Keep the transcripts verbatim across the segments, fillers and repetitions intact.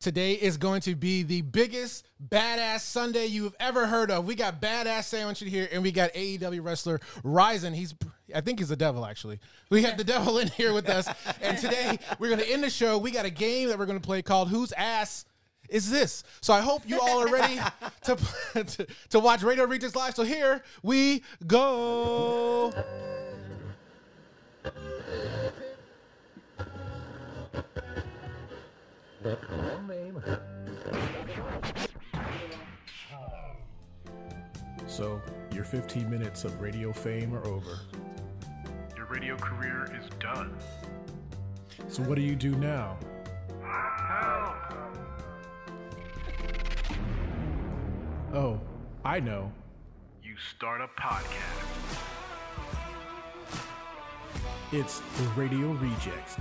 Today is going to be the biggest badass Sunday you've ever heard of. We got Badass Sandwich in here, and we got A E W wrestler Ryzen. He's, I think he's the devil, actually. We have the devil in here with us, and today we're going to end the show. We got a game that we're going to play called Whose Ass Is This? So I hope you all are ready to, to, to watch Radio Rejects Live. So here we go. So, your fifteen minutes of radio fame are over. Your radio career is done. So what do you do now? Help! Oh, I know. You start a podcast. It's the Radio Rejects.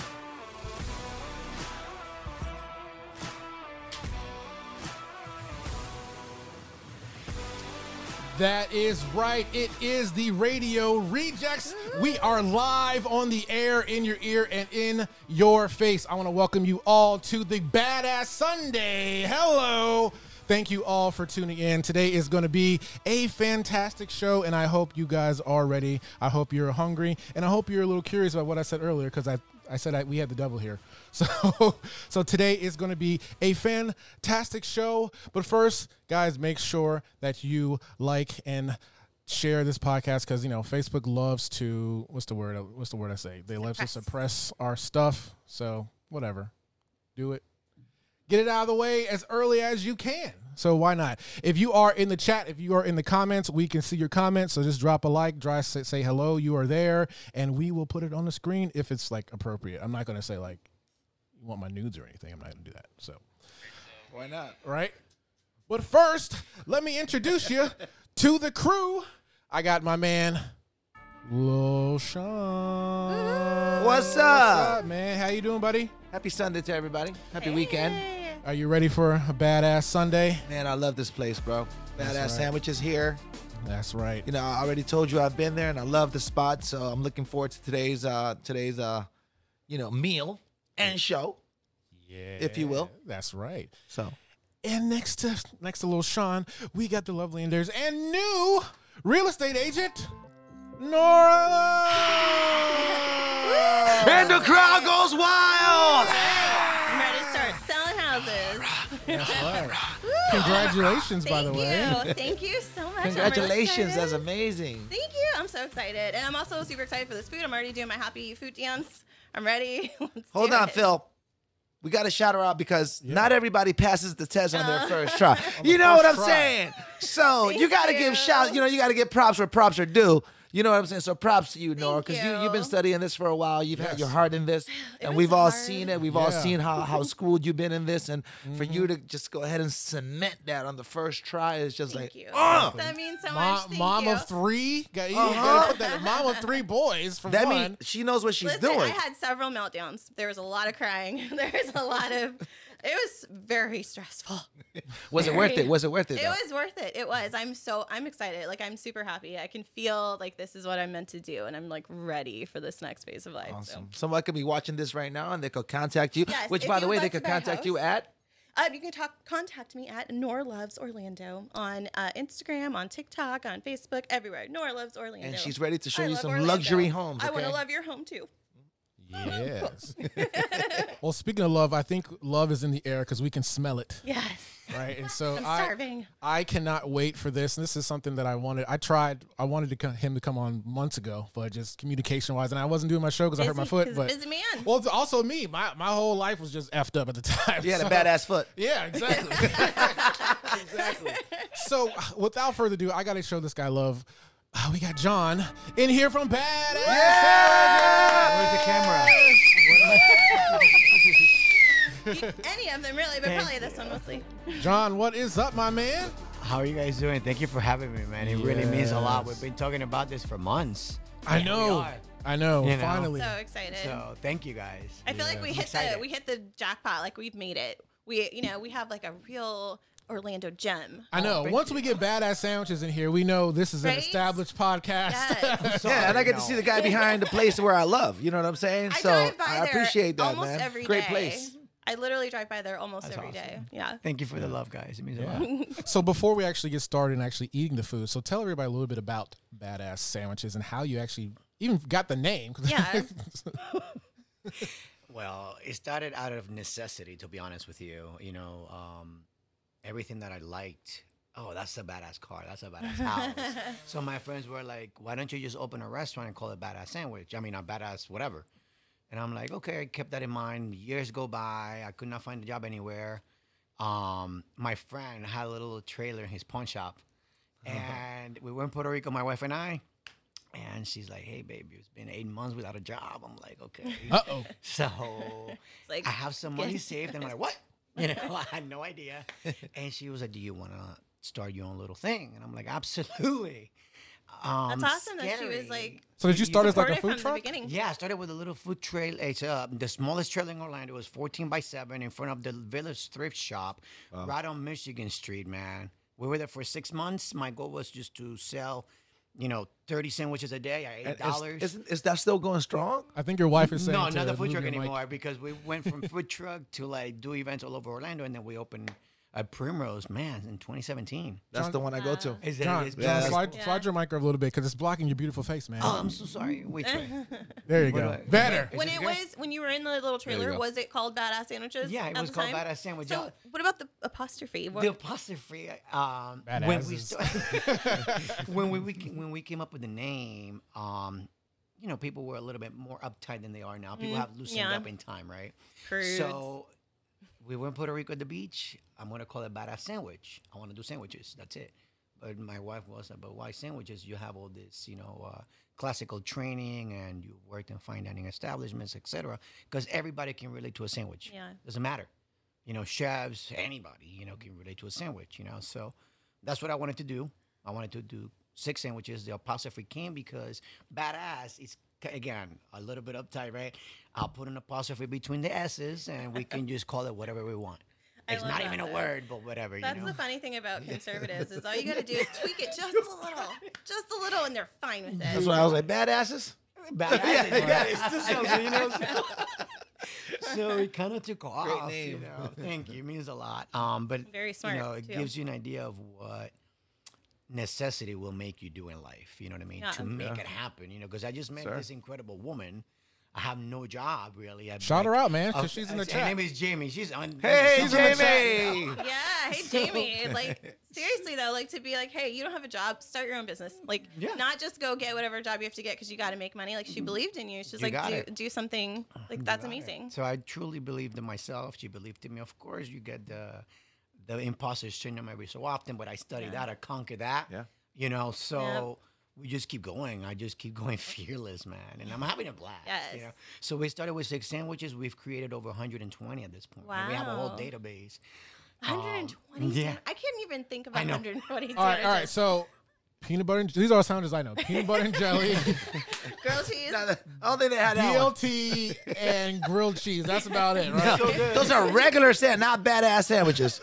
That is right. It is the Radio Rejects. We are live on the air, in your ear and in your face. I want to welcome you all to the Badass Sunday. Hello. Thank you all for tuning in. Today is going to be a fantastic show, and I hope you guys are ready. I hope you're hungry, and I hope you're a little curious about what I said earlier, because I, I said I, we had the devil here. So, so today is going to be a fantastic show. But first, guys, make sure that you like and share this podcast, because, you know, Facebook loves to, what's the word? What's the word I say? They love to suppress our stuff. So whatever, do it. Get it out of the way as early as you can. So why not? If you are in the chat, if you are in the comments, we can see your comments. So just drop a like, dry, say, say hello, you are there, and we will put it on the screen if it's like appropriate. I'm not going to say like, you want my nudes or anything. I'm not going to do that. So why not? Right? But first, let me introduce you to the crew. I got my man, Lil Sean. What's up? What's up, man? How you doing, buddy? Happy Sunday to everybody. Happy hey. weekend. Are you ready for a badass Sunday? Man, I love this place, bro. Badass right. Sandwiches here. That's right. You know, I already told you I've been there, and I love the spot. So I'm looking forward to today's, uh, today's, uh, you know, meal and show. Yeah, if you will. That's right. So, and next to next to Lil Sean, we got the lovely Enders and new real estate agent, Nora. And the crowd goes wild. I'm ready to start selling houses. That's right. Congratulations, by the way. Thank you. Thank you so much. Congratulations. That's amazing. Thank you. I'm so excited. And I'm also super excited for this food. I'm already doing my happy food dance. I'm ready. Let's Hold do on, it. Phil. We got to shout her out because yeah. not everybody passes the test on uh, their first try. You know what I'm try. saying? So you got to give shout. You know, you got to give props where props are due. You know what I'm saying? So props to you, Nora, because you. you, you've been studying this for a while. You've yes. had your heart in this, it and we've all hard. seen it. We've yeah. all seen how, how schooled you've been in this, and mm-hmm. for you to just go ahead and cement that on the first try is just Thank like, you. oh! That means so Ma- much. Thank mom you. of three. Got, you Uh-huh. gotta put that in. Mom of three boys, for That one. means she knows what she's Listen, doing. I had several meltdowns. There was a lot of crying. There was a lot of... It was very stressful. Was it worth it? Was it worth it? It though? was worth it. It was. I'm so, I'm excited. Like, I'm super happy. I can feel like this is what I'm meant to do. And I'm like ready for this next phase of life. Awesome. So. Someone could be watching this right now and they could contact you. Yes, which, if by you the way, would they like could to buy a contact you house. at? Uh, you can talk, contact me at Nora Loves Orlando on uh, Instagram, on TikTok, on Facebook, everywhere. Nora Loves Orlando. And she's ready to show I you love some Orlando. luxury homes. I Okay? want to love your home too. Yes. Well, speaking of love, I think love is in the air because we can smell it. Yes. Right. And so I'm I, starving. I cannot wait for this. And this is something that I wanted. I tried. I wanted to come, him to come on months ago, but just communication wise, and I wasn't doing my show because I hurt my foot. He's But a busy man. well, it's also me. My my whole life was just effed up at the time. You had so, a badass foot. Yeah, exactly. Exactly. So without further ado, I got to show this guy love. Uh, we got John in here from Badass. Yeah! Where's the camera? Any of them, really, but probably this one mostly. John, what is up, my man? How are you guys doing? Thank you for having me, man. It yes. really means a lot. We've been talking about this for months. I know. I know. You know. Finally. So excited. So thank you guys. I feel Yeah. like we I'm hit excited. the we hit the jackpot. Like we've made it. We you know we have like a real Orlando gem. I know. Oh, thank Once you. we get Badass Sandwiches in here, we know this is an Right? established podcast. Yes. Yeah, and I get to No. see the guy behind the place where I love. You know what I'm saying? I so drive by I there appreciate that, almost man. every Great day. place. I literally drive by there almost That's every day. awesome. Yeah. Thank you for the love, guys. It means a Yeah. lot. So before we actually get started and actually eating the food, so tell everybody a little bit about Badass Sandwiches and how you actually even got the name. Yeah. Well, it started out of necessity, to be honest with you. You know, um, everything that I liked. Oh, that's a badass car. That's a badass house. So my friends were like, "Why don't you just open a restaurant and call it Badass Sandwich? I mean, a badass whatever." And I'm like, "Okay." I kept that in mind. Years go by. I could not find a job anywhere. Um, my friend had a little trailer in his pawn shop, and we were in Puerto Rico, my wife and I. And she's like, "Hey, baby, it's been eight months without a job." I'm like, "Okay." Uh-oh. So Like, I have some money get- saved. And I'm like, "What?" You know, I had no idea. And she was like, "Do you want to start your own little thing?" And I'm like, "Absolutely." Um, That's awesome that she was scary. like, So did you start as like a supportive food from truck? the beginning. Yeah, I started with a little food trail. It's uh, the smallest trailer in Orlando. It was fourteen by seven in front of the Village Thrift Shop, right on Michigan Street, man. We were there for six months. My goal was just to sell, you know, thirty sandwiches a day at eight And dollars. Is, is, is that still going strong? I think your wife is saying No, to not the food move truck your mic. anymore because we went from food truck to like do events all over Orlando, and then we opened a Primrose, man, in twenty seventeen. That's John- the one I go to. Is John, is- John, Yeah, slide, Yeah. slide your mic up a little bit because it's blocking your beautiful face, man. Oh, I'm so sorry. Wait, wait. there you what go. do I- Better. Is When this it good? was, when you were in the little trailer, go. was it called Badass Sandwiches? Yeah, it at was the called time? Badass Sandwich. So, what about the apostrophe? What, The apostrophe. Um, when we Badasses. st- when we, we when we came up with the name, um, you know, people were a little bit more uptight than they are now. People Mm, have loosened yeah. up in time, right? Prudes. So we were in Puerto Rico at the beach. I'm gonna call it Badass Sandwich. I want to do sandwiches. That's it. But my wife was like, "But why sandwiches? You have all this, you know, uh, classical training, and you worked in fine dining establishments, et cetera. Because everybody can relate to a sandwich. Yeah. Doesn't matter. You know, chefs, anybody, you know, can relate to a sandwich. You know, so that's what I wanted to do. I wanted to do six sandwiches. The apostrophe came because badass is again a little bit uptight, right? I'll put an apostrophe between the S's, and we can just call it whatever we want. I It's love not that, even a though. word, but whatever. That's you know. the funny thing about conservatives is all you got to do is tweak it just a little, just a little, and they're fine with That's it. why I was like, badasses? Badass. Yeah, yeah, yeah. it's still so good, you know. So, so it kind of took off. name. You know, thank you. It means a lot. Um, but Very smart, You know, it too. gives you an idea of what necessity will make you do in life. You know what I mean? Yeah. To make Yeah. it happen. You know, because I just met Sure. this incredible woman. I have no job really. I, Shout her out, man, because uh, she's in the her chat. name is Jamie. She's on. Hey, she's in the chat. Jamie! Yeah, hey Jamie. Like seriously though, like to be like, hey, you don't have a job, start your own business. Like Yeah. not just go get whatever job you have to get because you got to make money. Like she believed in you. She's You like, got do it. do something. Like You that's got it. amazing. So I truly believed in myself. She believed in me. Of course, you get the the imposter syndrome every so often, but I studied that. I conquered that. Yeah. You know, so we just keep going. I just keep going fearless, man, and I'm having a blast. You Yes. know? So we started with six sandwiches. We've created over one hundred twenty at this point. And we have a whole Wow. database. one hundred twenty. Um, yeah. sand- I can't even think of I know. one hundred twenty. All right, all right. sandwiches. So peanut butter and these are all sounders I know. Peanut butter and jelly, Grilled cheese. No, I don't think they had that B L one. T, and grilled cheese. That's about it, right? Those are regular sand, not badass sandwiches.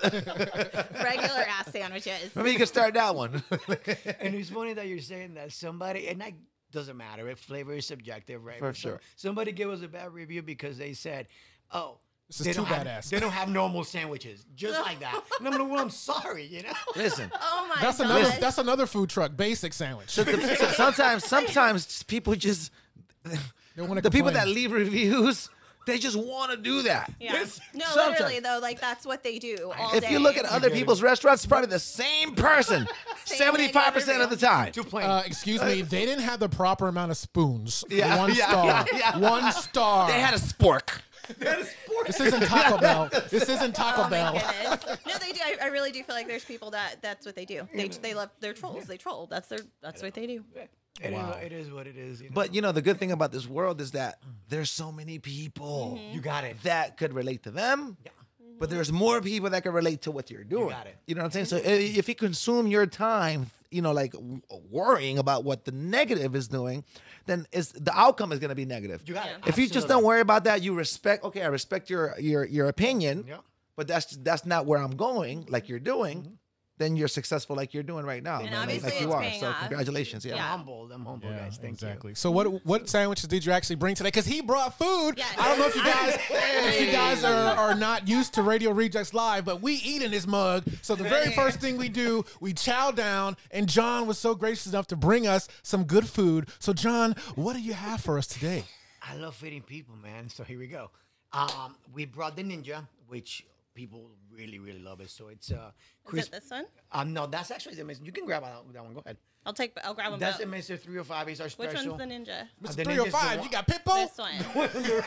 Regular ass sandwiches. Maybe you can start that one. And it's funny that you're saying that somebody, and that doesn't matter. If flavor is subjective, right? For So sure. Somebody gave us a bad review because they said, "Oh, This is they too don't have, badass." They don't have normal sandwiches, just like that." And I'm like, "Well, I'm sorry, you know." Listen, Oh my That's god. another. That's another food truck. Basic sandwich. so the- so sometimes, sometimes people just They want to the people that leave reviews, they just want to do that. Yeah. No, Sometimes. literally though, like that's what they do all If day. you look at other people's restaurants, it's probably the same person, Same seventy-five percent of the time. Too plain. Uh, excuse me, they didn't have the proper amount of spoons. Yeah, One yeah, star. yeah, yeah. One star. They had a spork. This isn't Taco Bell. This isn't Taco Oh my Bell. goodness. No, they do. I, I really do feel like there's people that that's what they do. They they love they're trolls. They troll. That's their that's what they do. It is- Wow. it is what it is. You know? But you know, the good thing about this world is that there's so many people you got it. that could relate to them. But there's more people that can relate to what you're doing. got it. You know what I'm saying? So i- if you consume your time, you know, like w- worrying about what the negative is doing, then is the outcome is going to be negative. You got it. If you just Absolutely. don't worry about that, you respect. Okay, I respect your your your opinion. Yeah. But that's that's not where I'm going. Like you're doing. then you're successful like you're doing right now. And man, like- obviously like you it's are. paying So off. congratulations. Yeah. I'm Yeah. humbled. I'm humbled, Yeah, guys. Thank exactly. So what what sandwiches did you actually bring today? Because he brought food. Yes. I don't know if you guys if you guys are, are not used to Radio Rejects Live, but we eat in this mug. So the very first thing we do, we chow down, and John was so gracious enough to bring us some good food. So John, what do you have for us today? I love feeding people, man. So here we go. Um, we brought the Ninja, which people really, really love it. So it's uh, Is crisp. it this one? Um, no, that's actually the Mister You can grab that that one. Go ahead. I'll take. I'll grab them That's both. the Mister three oh five. He's our Which special. one's the ninja? Uh, Mister the three oh Ninja's the five, one- you got Pitbull? This one.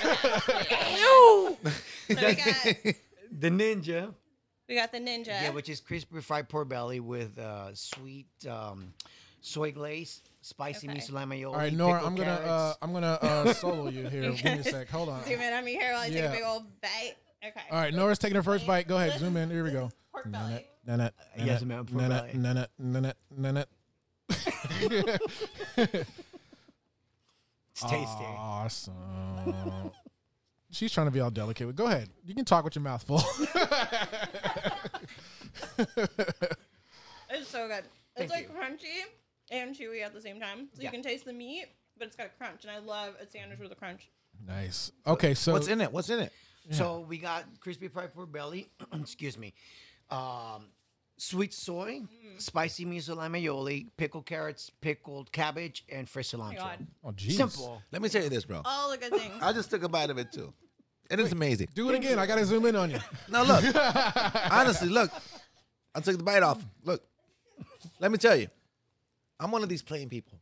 So we got the Ninja. we got the ninja. Yeah, which is crispy fried pork belly with uh, sweet um, soy glaze, spicy Okay. miso lime aioli. All right, Nora, pickled I'm gonna uh, carrots. I'm gonna uh, solo you here. Give me a sec. Hold on. Zoom in on me here while I take Yeah. a big old bite. Okay. All right, Nora's taking her first bite. Go ahead, zoom in. Here we go. Pork belly. Nanette, Yes, nanette, ma'am, pork nanette, belly. nanette, nanette, nanette. It's tasty. Awesome. She's trying to be all delicate. But go ahead. You can talk with your mouth full. It's so good. Thank It's like you. crunchy and chewy at the same time. So Yeah. you can taste the meat, but it's got a crunch. And I love a sandwich with a crunch. Nice. Okay, so What's in it? What's in it? So we got crispy fried pork belly. Excuse me. Um, sweet soy, Mm. spicy miso lime aioli, pickled carrots, pickled cabbage, and fresh Oh my cilantro. God. oh, geez. Simple. Let me tell you this, bro. All the good things. I just took a bite of it too. It is amazing. Do it again. I gotta zoom in on you. No, look. Honestly, look. I took the bite off. Look. Let me tell you. I'm one of these plain people.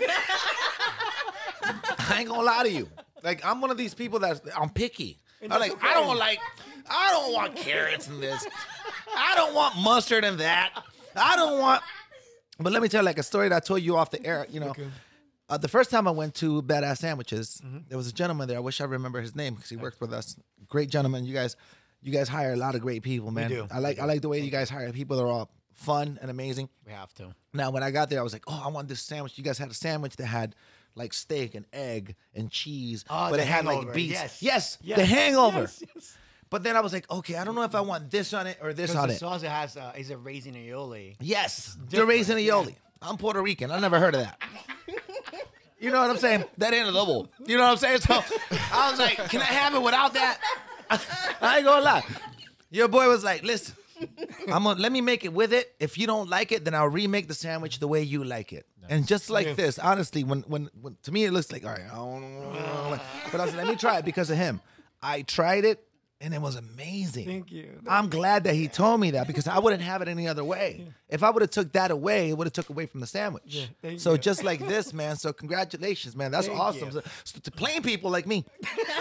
I ain't gonna lie to you. Like, I'm one of these people that's I'm picky. I'm like, I don't like, I don't want carrots in this. I don't want mustard in that. I don't want. But let me tell you, like a story that I told you off the air. You know, uh, the first time I went to Badass Sandwiches, there was a gentleman there. I wish I remember his name because he worked with us. Great gentleman. You guys, you guys hire a lot of great people, man. do. I like, I like the way you guys hire people. They're all fun and amazing. We have to. Now, when I got there, I was like, oh, I want this sandwich. You guys had a sandwich that had like steak and egg and cheese, Oh, but the it had hangover. like beets. Yes. Yes, Yes. the hangover. Yes, yes. But then I was like, okay, I don't know if I want this on it or this Because on the it. sauce it has uh, is a raisin aioli. Yes, the different, raisin yeah. aioli. I'm Puerto Rican. I never heard of that. You know what I'm saying? That ain't a double. You know what I'm saying? So I was like, can I have it without that? I ain't gonna lie. Your boy was like, listen, I'm gonna let me make it with it. If you don't like it, then I'll remake the sandwich the way you like it. And just like this, honestly, when, when when to me it looks like all right, I don't know. But I was like, let me try it because of him. I tried it and it was amazing. Thank you. I'm glad that he told me that because I wouldn't have it any other way. If I would have took that away, it would have took away from the sandwich. thank so you. just like this, man. So congratulations, man. That's Thank awesome. you. So, so to plain people like me,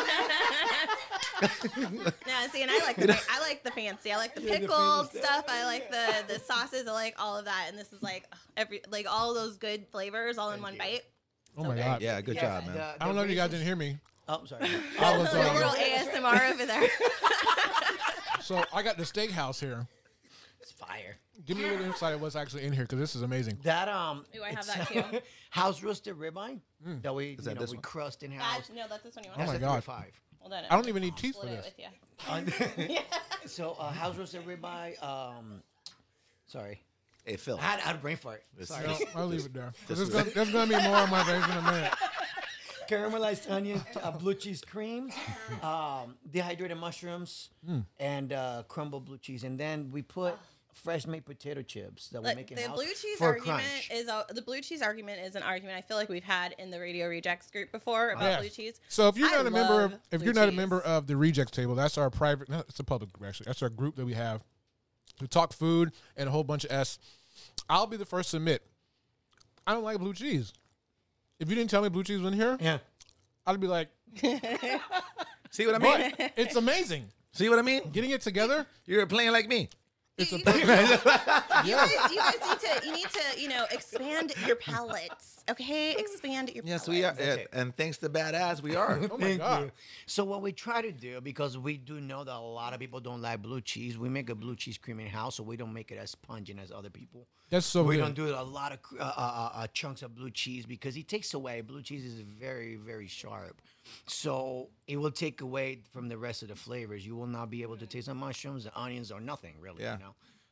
Yeah, see, and I like the I like the fancy. I like the pickled fancy stuff. I like the the sauces. I like all of that. And this is like ugh, every like all those good flavors all in one bite. Oh my god. yeah, good job, man. I don't know if you guys didn't hear me. Oh, sorry. I was, A little uh, A S M R over there. so I got the steakhouse here. It's fire. Give me a little insight of what's actually in here because this is amazing. That um. Ooh, I have it's, that too. house roasted ribeye that we that you know this we one? crust in That's, house. no, that's this one you Oh want. my That's a God. three oh five. Hold on. I don't even need teeth for split it this. with you. So uh, house roasted ribeye. Um, sorry, Hey, Phil. I had, I had a brain fart. Sorry. No, I'll leave it there. This There's is- gonna, there's gonna be more on my face in a minute. Caramelized onion, uh, blue cheese cream, um, dehydrated mushrooms, Hmm. and uh, crumbled blue cheese, and then we put fresh made potato chips that we Like, make in the house blue cheese for a argument crunch. is a, the blue cheese argument is an argument I feel like we've had in the Radio Rejects group before about Yes. blue cheese. So if you're I not a member of love if blue you're not a cheese. member of the Rejects table, that's our private. No, it's a public group actually. That's our group that we have. We talk food and a whole bunch of s. I'll be the first to admit I don't like blue cheese. If you didn't tell me blue cheese was in here, Yeah. I'd be like, See what I mean? but it's amazing. See what I mean? Getting it together. You're playing like me. It's a you, guys, you guys, you guys need to you need to you know expand your palates, okay? Expand your Yes, palates. we are. That's And, it. and thanks to Badass, we are. Oh my god. So what we try to do, because we do know that a lot of people don't like blue cheese, we make a blue cheese cream in house, so we don't make it as pungent as other people. That's so we good. don't do a lot of uh, uh, uh, chunks of blue cheese because it takes away. Blue cheese is very, very sharp, so it will take away from the rest of the flavors. You will not be able to taste the mushrooms, the onions, or nothing really. Yeah. You know.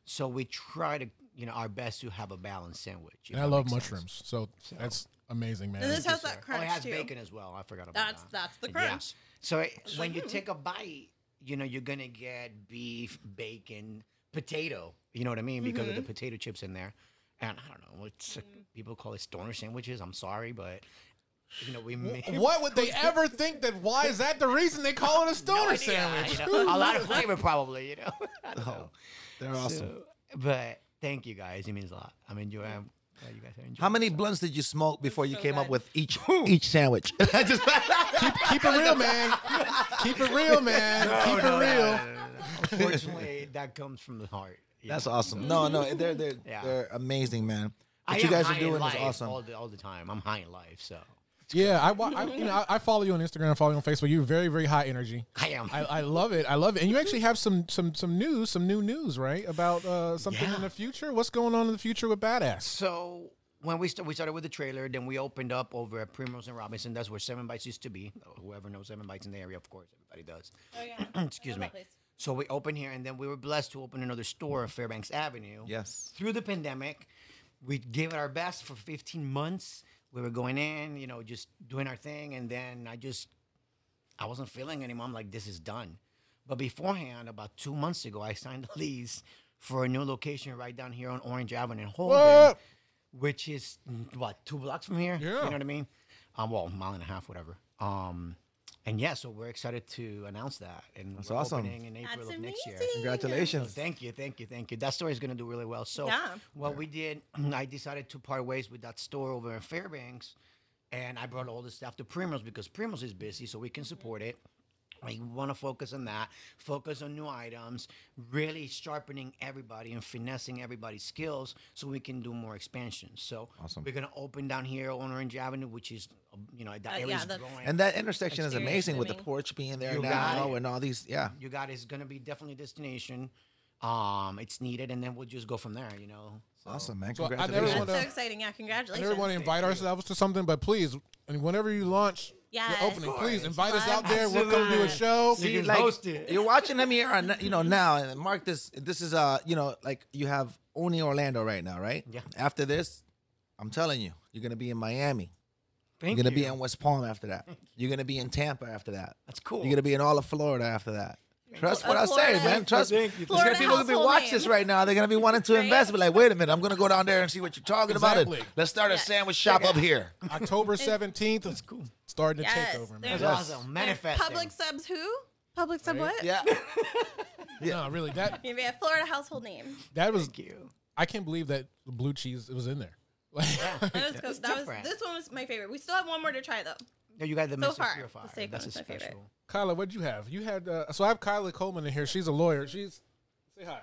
So we try to, you know, our best to have a balanced sandwich. if And I that love makes sense. mushrooms, so that's amazing, man. And this has Sir. that Oh, crunch it has too. bacon as well. I forgot about That's that. that's the Yeah. crunch. So it, when you take a bite, you know, you're gonna get beef, bacon, potato. You know what I mean? Because of the potato chips in there. And I don't know, it's like, people call it stoner sandwiches. I'm sorry, but you know, we make What would they ever think that? Why is that the reason they call it a stoner sandwich? You know, a lot of flavor, probably. You know, I don't know. Oh, they're awesome. So, but thank you guys. It means a lot. I'm enjoying. I'm glad you guys are enjoying. How many blunts did you smoke before you so came up good. with each each sandwich? Just- Keep it real, man. Keep it real, man. Keep it real. Unfortunately, that comes from the heart. you That's know, awesome. so- No, no, they're they're Yeah. they're amazing, man. I What you am guys high are in doing is life awesome. all the, all the time. I'm high in life, so Yeah, I, wa- I you know I, I follow you on Instagram, I follow you on Facebook. You're very very high energy. I am. I, I love it. I love it. And you actually have some some some news, some new news, right? About uh, something Yeah. in the future. What's going on in the future with Badass? So when we st- we started with the trailer, then we opened up over at Primrose and Robinson. That's where Seven Bites used to be. Whoever knows Seven Bites in the area, of course, everybody does. Oh yeah. Excuse I me. love that place. So we opened here, and then we were blessed to open another store on Fairbanks Avenue. Yes. Through the pandemic, we gave it our best for fifteen months. We were going in, you know, just doing our thing, and then I just, I wasn't feeling anymore. I'm like, this is done. But beforehand, about two months ago, I signed a lease for a new location right down here on Orange Avenue in Holden, What? which is mm, what two blocks from here. Yeah. You know what I mean? Um, well, a mile and a half, whatever. Um, and yeah, so we're excited to announce that, and That's we're awesome. opening in April That's of next year. amazing. Congratulations. Thank you, thank you, thank you. That store is going to do really well. So, Yeah. what we did, I decided to part ways with that store over in Fairbanks, and I brought all the stuff to Primrose because Primrose is busy, so we can support it. I want to focus on that, focus on new items, really sharpening everybody and finessing everybody's skills so we can do more expansion. So, Awesome. we're going to open down here on Orange Avenue, which is, um, you know, that Uh, area yeah, is that's- growing. And that intersection is Experience amazing with the living. porch being there You got now it. and all these. Yeah. you got it's going to be definitely a destination. Um, it's needed, and then we'll just go from there, you know. So- Awesome, man. So I never Congratulations. That's wanna- so exciting. Yeah, I congratulations. never want to invite ourselves to something, but please, and whenever you launch Yes. your opening, Of please course. invite us out Love there. We'll come do a that. show. You can like, host it. You're watching them here, on, you know, now. And Mark, this this is uh, you know, like you have only Orlando right now, right? Yeah. After this, I'm telling you, you're gonna be in Miami. Thank you're gonna you. be in West Palm after that. You're gonna be in Tampa after that. That's cool. You're gonna be in all of Florida after that. Trust Uh, what I say, Florida- man. Trust me. Thank you. There's gonna Florida be people who be household watching name. this right now. They're gonna be wanting to Right? invest. Be like, wait a minute, I'm gonna go down there and see what you're talking about. Exactly. It. Let's start a Yes. sandwich shop up here. October seventeenth. That's cool. Starting to Yes, take over, man. there's That's Yes. awesome. And Manifesting. Public subs who? Public sub what? Yeah. No, really, that Maybe a Florida household name. that was. Thank you. I can't believe that the blue cheese was in there. Like, That was cool. It's That was, different. this one was my favorite. We still have one more to try though. No, you got the So Mister far, Purifier. the steak That's a one's my favorite. special. Kyla, what'd you have? You had uh, so I have Kyla Coleman in here. She's a lawyer. She's say hi.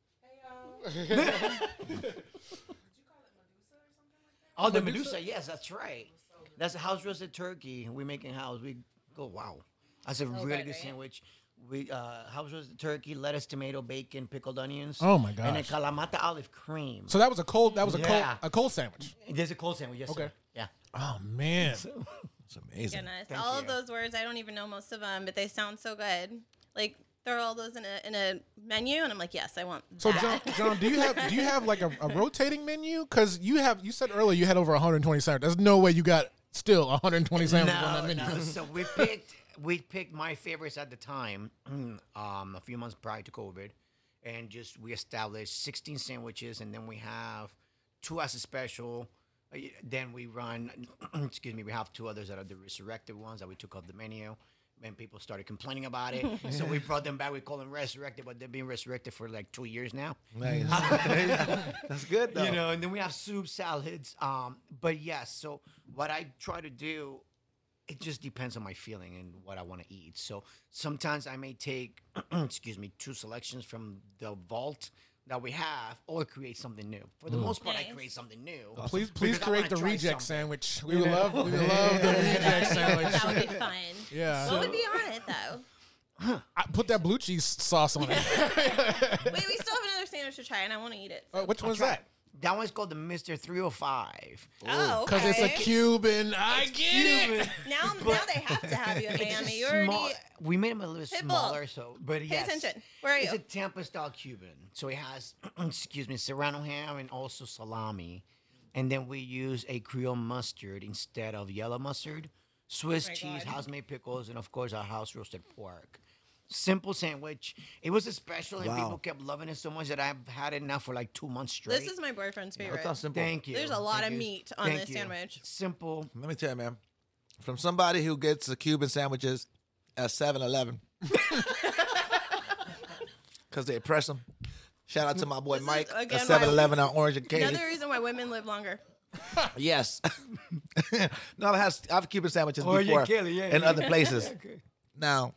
Oh, the Medusa. Yes, that's right. That's a house roasted turkey. We make in house. We go wow. That's a really good, good right? sandwich. We uh, house roasted turkey, lettuce, tomato, bacon, pickled onions. Oh my And then gosh. Kalamata olive cream. So that was a cold. That was a Yeah. cold. A cold sandwich. There's a cold sandwich. Yes, Okay. sir. Yeah. Oh man. It's amazing. Goodness, Thank all of you. those words I don't even know most of them, but they sound so good. Like throw all those in a in a menu, and I'm like, yes, I want. So that. John, John, do you have do you have like a, a rotating menu? Because you have you said earlier you had over one hundred twenty sandwiches. There's no way you got still one hundred twenty sandwiches on that No, menu. no. So we picked we picked my favorites at the time, um, a few months prior to COVID, and just we established sixteen sandwiches, and then we have two as a special. Uh, Then we run, excuse me, we have two others that are the resurrected ones that we took off the menu. And people started complaining about it, so we brought them back. We call them resurrected, but they've been resurrected for like two years now. Nice. That's good though. You know, and then we have soup, salads. Um, but yes, so what I try to do, it just depends on my feeling and what I want to eat. So sometimes I may take, excuse me, two selections from the vault that we have, or create something new. For the most part, I Nice. create something new. Please, please Because I create wanna the try reject something. sandwich. We would love, we would love the reject sandwich. that would be fun. Yeah. What would be on it though? I put that blue cheese sauce on it. Wait, we still have another sandwich to try, and I want to eat it. Uh, so- which one's try that? That one's called the Mister three oh five. Oh, Because it's a okay. Cuban. I get it. Now, now they have to have you in It's Miami. a You already. small- we made them a little Pitbull. smaller, so but Pay yes, attention. Where are it's you? a Tampa style Cuban, so it has excuse me serrano ham and also salami, and then we use a Creole mustard instead of yellow mustard, Swiss Oh my cheese, God. house-made pickles, and of course our house roasted pork. Simple sandwich. It was a special, and Wow. people kept loving it so much that I've had it now for like two months straight. This is my boyfriend's favorite. That's not simple. Thank you. There's a lot Thank of you. meat on Thank this you. sandwich. Simple. Let me tell you, man. From somebody who gets the Cuban sandwiches at seven eleven. Because they press them. Shout out to my boy This is, Mike again, at seven eleven why- on Orange and Katy. Another reason why women live longer. Yes. no, I've had I've Cuban sandwiches Orange and before Kelly, yeah, in yeah. other places. Okay. Now,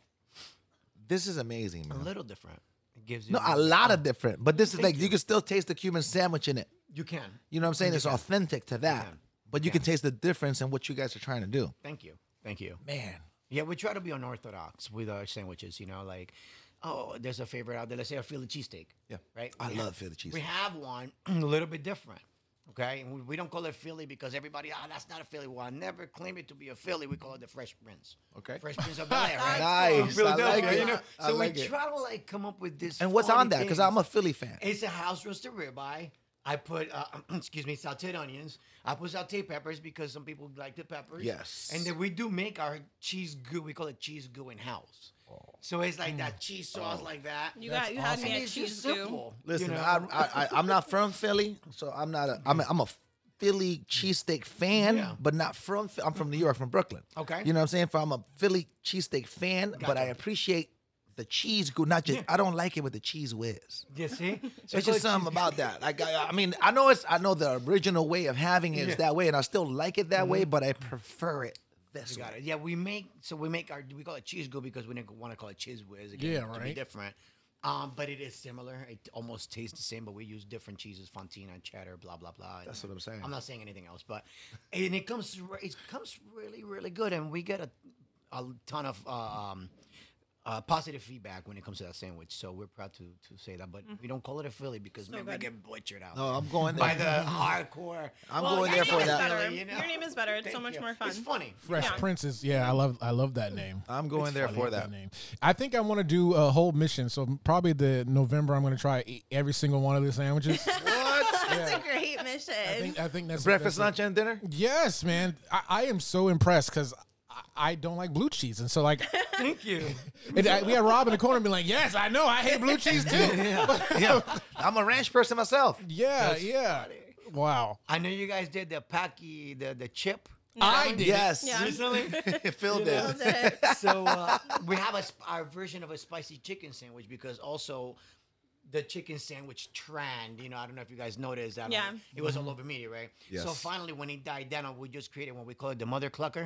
this is amazing, A man. little different. It gives you No, a lot of different. But this is like, you. you can still taste the Cuban sandwich in it. You can. You know what I'm saying? You It's can. authentic to that. can. But you You can can. taste the difference in what you guys are trying to do. Thank you. Thank you. Man. Yeah, we try to be unorthodox with our sandwiches, you know, like, oh, there's a favorite out there. Let's say a Philly cheesesteak. Yeah. Right? I We love have- Philly cheesesteak. We have one a little bit different. Okay? And we, we don't call it Philly because everybody, ah, that's not a Philly. Well, I never claim it to be a Philly. We call it the Fresh Prince. Okay. Fresh Prince of Bel Air, right? Nice. From I like Philadelphia, it. you know? I So like we it. try to like come up with this. And what's funny on that? Because things. I'm a Philly fan. It's a house roasted ribeye. I put, uh, excuse me, sauteed onions. I put sauteed peppers because some people like the peppers. Yes. And then we do make our cheese goo. We call it cheese goo in house. So it's like that cheese sauce like that. You got, you had And me at it's cheese just goo. simple. Listen, you know? I, I, I, I'm not from Philly, so I'm not a. I'm a, I'm a Philly cheesesteak fan, Yeah. but not from. Phil- I'm from New York, from Brooklyn. Okay. You know what I'm saying? So I'm a Philly cheesesteak fan, but I Gotcha. appreciate the cheese goo. Not just. I don't like it with the cheese whiz. You see? There's just something about that. Like I, I mean, I know it's. I know the original way of having it is that way, and I still like it that way, but I prefer it this You way. got it. Yeah, we make so we make our we call it cheese goo because we didn't want to call it cheese whiz again Yeah, to be right. different. Um, but it is similar. It almost tastes the same, but we use different cheeses, Fontina, cheddar, blah blah blah. That's what I'm saying. I'm not saying anything else, but and it comes re- it comes really really good, and we get a a ton of uh, um, uh, positive feedback when it comes to that sandwich. So we're proud to to say that. But we don't call it a Philly because man, we good. get butchered out No, I'm going by there. the hardcore. I'm Well, going your there name for is that. better. You know? Your name is better. It's so Thank much you. more fun. It's funny. Fresh Yeah. Princes. Yeah, I love I love that name. I'm going there I for love that. name. I think I want to do a whole mission. So probably the November, I'm going to try eat every single one of the sandwiches. That's a great mission. I think I think that's Breakfast, that's lunch, and dinner. Yes, man. I, I am so impressed because I, I don't like blue cheese, and so like Thank you. and I, we had Rob in the corner being like, "Yes, I know, I hate blue cheese too." yeah, Yeah, I'm a ranch person myself. yeah, Wow, I know you guys did the Paki, the the chip. I did. Yes, Yeah. Recently. Phil You did. know? That's it. So uh, we have a sp- our version of a spicy chicken sandwich because also the chicken sandwich trend. You know, I don't know if you guys noticed that. Yeah. um, It was all over media, right? Yes. So finally, when he died down, we just created what we call it the mother clucker.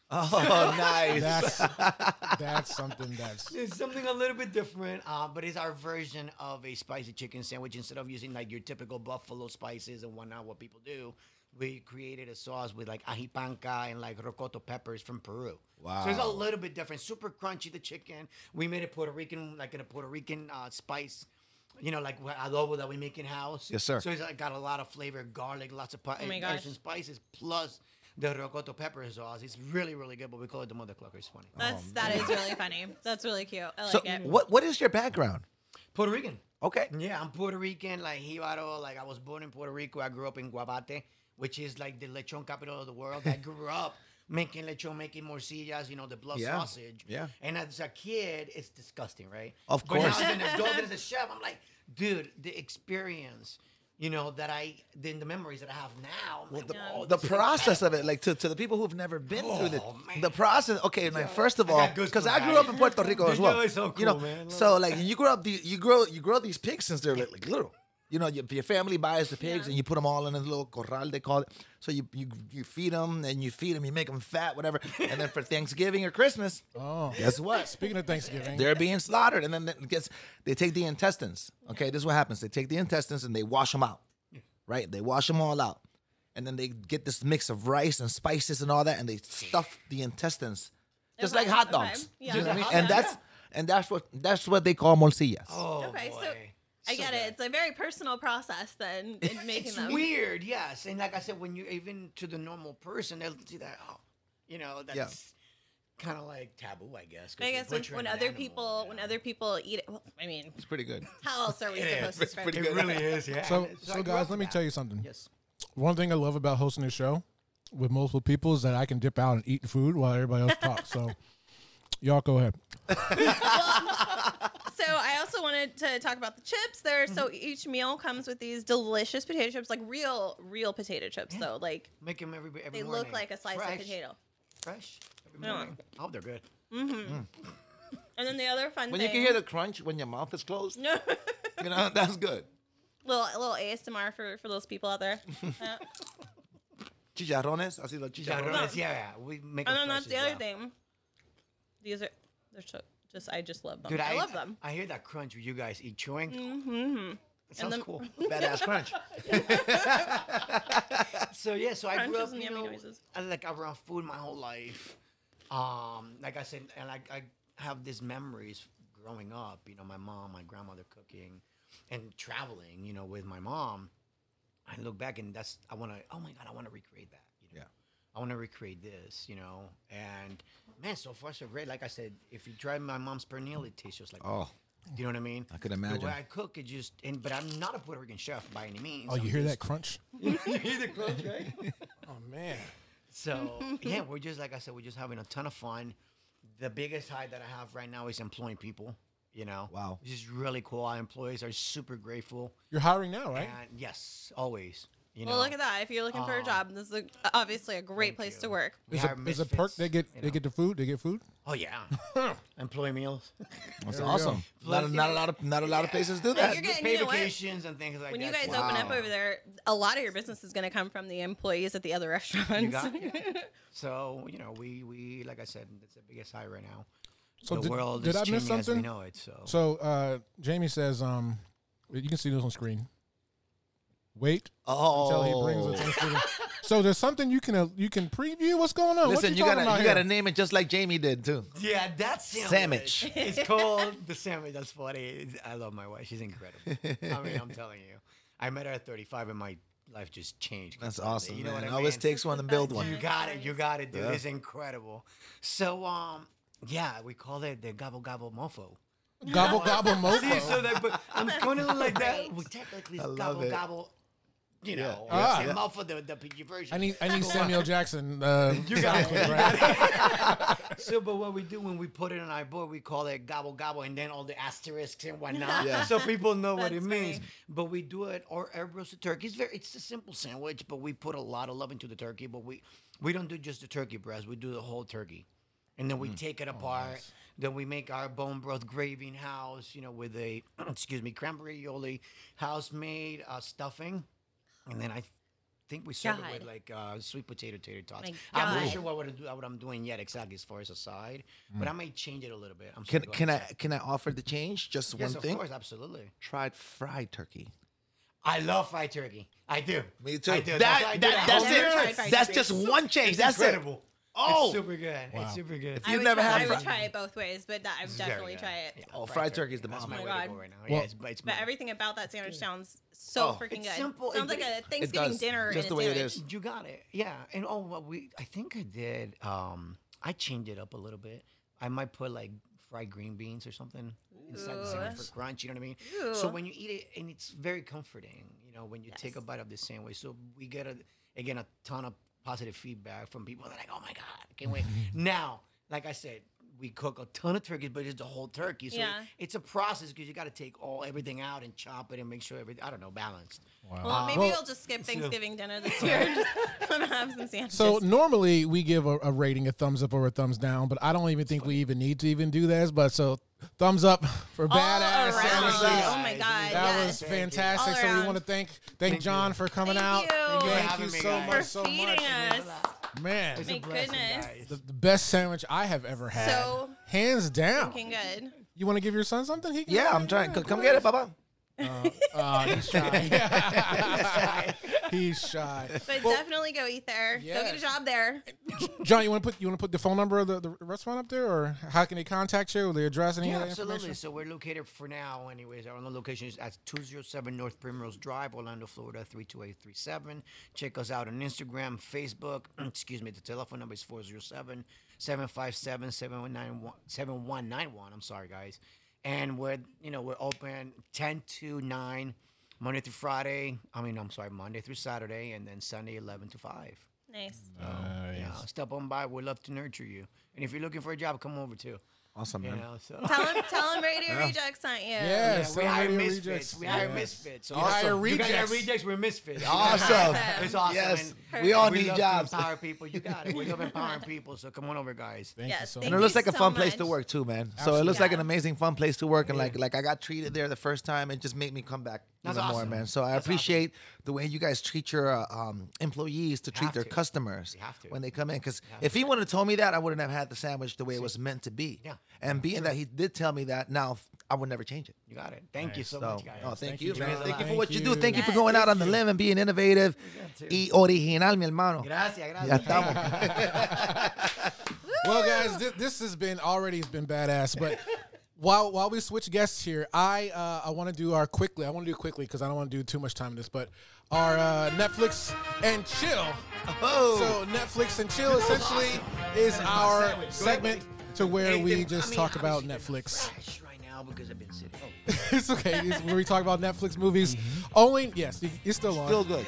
Oh, nice. That's that's something that's It's something a little bit different, uh, but it's our version of a spicy chicken sandwich. Instead of using like your typical buffalo spices and whatnot, what people do, we created a sauce with like ají panca and like rocoto peppers from Peru. So it's a Wow. little bit different. Super crunchy, the chicken. We made it Puerto Rican, like in a Puerto Rican uh, spice. You know, like wh- adobo that we make in house. Yes, sir. So it's like, got a lot of flavor, garlic, lots of pi- Oh my herbs gosh. and spices, plus the rocoto pepper sauce. It's really, really good, but we call it the mother clucker. It's funny. That's that is really funny. That's really cute. I like So, it. what what is your background? Puerto Rican. Okay. Yeah, I'm Puerto Rican, like Jíbaro. Like I was born in Puerto Rico. I grew up in Guabate, which is like the lechon capital of the world. I grew up making lechon, making morcillas, you know, the blood Yeah, sausage. yeah. And as a kid, it's disgusting, right? Of But now course. as an adult and as a chef, I'm like, dude, the experience, you know, that I, then the memories that I have now. I'm like, The, whoa, the this is process of it, like to, to the people who've never been through the Oh, man. the process. Okay, like first of I all, got goosebumps, because I grew up in Puerto Rico as You well. know, it's so you know, cool, man. so like you grow up, the, you grow you grow these pigs since they're like, like little. You know, your, your family buys the pigs Yeah. and you put them all in a little corral, they call it. So you, you you feed them and you feed them, you make them fat, whatever. And then for Thanksgiving or Christmas, oh. guess what? Speaking of Thanksgiving, They're being slaughtered, and then it gets they take the intestines. Okay, this is what happens. They take the intestines and they wash them out, right? They wash them all out, and then they get this mix of rice and spices and all that, and they stuff the intestines, just Okay, like hot okay. dogs. Yeah. You know what I mean? Yeah. And that's and that's what that's what they call morcillas. Oh, Okay, boy. so I So get good. it. It's a very personal process then in making It's them. weird, yes. And like I said, when you even to the normal person, they'll see that. Oh, you know, that's kind of like taboo, I guess. 'cause I you're guess when, butchering when an other animal, people you when know. other people eat it, well, I mean, It's pretty good. how else are we It supposed is. to describe pretty it? It good. really is, yeah. So, And so I grew guys, up let with me that. tell you something. Yes. One thing I love about hosting this show with multiple people is that I can dip out and eat food while everybody else talks. So, y'all go ahead. So I also wanted to talk about the chips. There, so Mm-hmm. each meal comes with these delicious potato chips, like real, real potato chips. Though, like Make them every, every they morning. look like a slice Fresh. of potato. Fresh. Every Yeah. morning. Oh, they're good. And then the other fun When you thing, can hear the crunch when your mouth is closed, no, you know, that's good. little little A S M R for for those people out there. Yeah. Chicharrones, así los chicharrones. Chicharrones, yeah, yeah. We make And them then fresh that's the as other well. thing. These are they're so, just I just love them. Dude, I, I, love them. I hear that crunch when you guys eat chewing. Mm-hmm. It sounds then- cool. Badass crunch. So yeah, so I grew Crunches up, and you yummy know, noises. I like around food my whole life. Um, like I said, and I, I have these memories growing up. You know, my mom, my grandmother cooking, and traveling. You know, with my mom. I look back and that's I want to. Oh my god, I want to recreate that. You know? Yeah. I want to recreate this. You know, and man, so far so great. Like I said, if you try my mom's pernil, it tastes just like. Oh, You know what I mean? I could The imagine. way I cook, it just and but I'm not a Puerto Rican chef by any means. Oh, you I'm hear just- that crunch? you hear the crunch, right? Oh man. So yeah, we're just like I said, we're just having a ton of fun. The biggest high that I have right now is employing people. You know, Wow. this is really cool. Our employees are super grateful, You're hiring now, right? and yes, always. You Well, know, look at that. If you're looking for a Um, job, this is a, obviously a great thank place you. to work. we Is hire a, is a perk misfits, they get you they know. get the food? They get food? Oh yeah, employee meals, That's There we awesome. Not, Plus, not a you know- lot of not a lot of places do Like, that. you're getting- pay you know what? vacations and things like When that. you guys too. open up Wow. over there, a lot of your business is going to come from the employees at the other restaurants. You got it. So you know, we we like I said, it's the biggest high right now. So the did, world did is I miss changing as we something? know it. So, So uh, Jamie says, um, you can see this on screen. Wait Oh, until he brings it. To the studio. So there's something you can uh, you can preview. What's going on? Listen, what you you, gotta talking about you here? gotta name it just like Jamie did too. yeah, that's Sandwich. It's called the sandwich. That's funny. It's- I love my wife. She's incredible. I mean, I'm telling you. I met her at thirty-five, and my life just changed. That's completely. awesome, You know man. what It I always mean? takes one to build one. You got it. You got it, dude. Yeah. It's incredible. So, um, yeah, we call it the gobble gobble mofo. Gobble gobble See, so mofo. that, but I'm going to like that. Great. We technically I love gobble it. gobble. You know, Yeah. Ah. yeah. mofo, the, the P G version. I need I need Samuel Jackson. Uh, You got sound it. clip, right? So, but what we do when we put it on our board, we call it gobble gobble, and then all the asterisks and whatnot, Yeah. so people know what it That's means. funny. But we do it or air roasted turkey. It's very, it's a simple sandwich, but we put a lot of love into the turkey. But we, we don't do just the turkey breast. We do the whole turkey, and then we take it apart. Then we make our bone broth gravy in house, you know, with a excuse me cranberry aioli, house made uh, stuffing, and then I. think we serve it with God. like uh, sweet potato tater tots. My I'm not God. sure what, we're do, what I'm doing yet exactly as far as a side, but I may change it a little bit. I'm Can sorry, go can I ahead. can I offer the change? Just Yes, one of thing. course, absolutely. Tried fried turkey. I love fried turkey. I do. Me too. I do. That, That's why I that, do that. that's I've never tried it. fried That's turkey. just one change. It's That's incredible. it. Oh, It's super good. Wow. It's super good. If I you've would, never try, had I would fri- try it both ways, but that, I would It's very definitely good. try it. Yeah, Oh, fried turkey is the That's bomb. my Oh way my to go God. right now. Well- yeah, it's, it's But my- everything about that sandwich sounds so Oh, freaking it's good. simple. Sounds It- like a it Thanksgiving does. dinner. Just in the a way it sandwich. is. You got it. Yeah. And oh, what we I think I did. Um, I changed it up a little bit. I might put like fried green beans or something inside the sandwich Ooh. for crunch. You know what I mean? So Ooh. when you eat it, and it's very comforting. You know, when you take a Yes. bite of this sandwich. So we get a again a ton of positive feedback from people. They're like, "Oh my god, I can't wait!" Now, like I said. We cook a ton of turkeys, but it's the whole turkey. So Yeah. it's a process because you got to take all everything out and chop it and make sure everything, I don't know, balanced. Well, maybe Well- we'll just skip Thanksgiving dinner this year and just come and have some sandwiches. So normally we give a, a rating, a thumbs up or a thumbs down, but I don't even think we even need to even do this. But so thumbs up for all badass around. sandwiches. Oh my Guys, God! That yes. was Thank you. fantastic. All So we around. want to thank thank Thank John you. for coming Thank out. you. Thank for you having me, so guys. much, For so feeding much. us. Man, It's My a blessing, goodness. guys. the, the best sandwich I have ever had. So hands down. Looking good. You want to give your son something? He can yeah. have I'm it. trying. Come get it, Papa. Uh, he's trying. He's shy. But Well, definitely go eat there. Go get yeah. a job there. John, you want to put you want to put the phone number of the, the restaurant up there, or how can they contact you? Or the address, any Yeah, of that absolutely. information? So we're located for now, anyways. Our location is at two oh seven North Primrose Drive, Orlando, Florida, three two eight three seven. Check us out on Instagram, Facebook. Excuse me, the telephone number is four oh seven, seven five seven, seven one nine one. I'm sorry, guys. And we're, you know, we're open ten to nine, Monday through Friday. I mean, I'm sorry, Monday through Saturday, and then Sunday eleven to five. Nice. Yeah, step on by. We'd love to nurture you. And if you're looking for a job, come over too. Awesome, You man. know, so. Tell him, tell him Radio Rejects sent you. Yeah. Yeah, we hire Radio misfits. Rejects. We hire Yes. misfits. So You hire You guys are rejects. rejects. We're misfits. Awesome. It's awesome. Yes, And we all we need love jobs. To empower people. You got it. We love empowering people. So come on over, guys. Thank you Yes, so thank And it much. looks you like a so fun place to much. work too, man. So it Absolutely. looks like an Yeah. amazing fun place to work, and like like I got treated there the first time. It just made me come back That's even more, awesome. man. So I That's appreciate the way you guys treat your uh, um, employees to treat have their to. customers You have to. when they come in. Because have if he would have told me that, I wouldn't have had the sandwich the way it was meant to be. Yeah. And being that he did tell me that, now I would never change it. You got it. Thank you so, So, much, guys. oh, thank, Thank you, you, man. John. Thank you for Thank what you, do. you. Thank you for Yes, going out thank on the limb and being innovative y original, mi hermano. Gracias, gracias. Ya estamos. Well, guys, this, this has been already has been badass. But while while we switch guests here, I uh, I want to do our quickly. I want to do quickly because I don't want to do too much time in this. But our uh, Netflix and chill. Oh. So Netflix and chill essentially is our segment to where we just talk about Netflix. Fresh right now because I've been sitting. Oh. It's okay. It's where we talk about Netflix movies. Only yes, it's still on. Still good.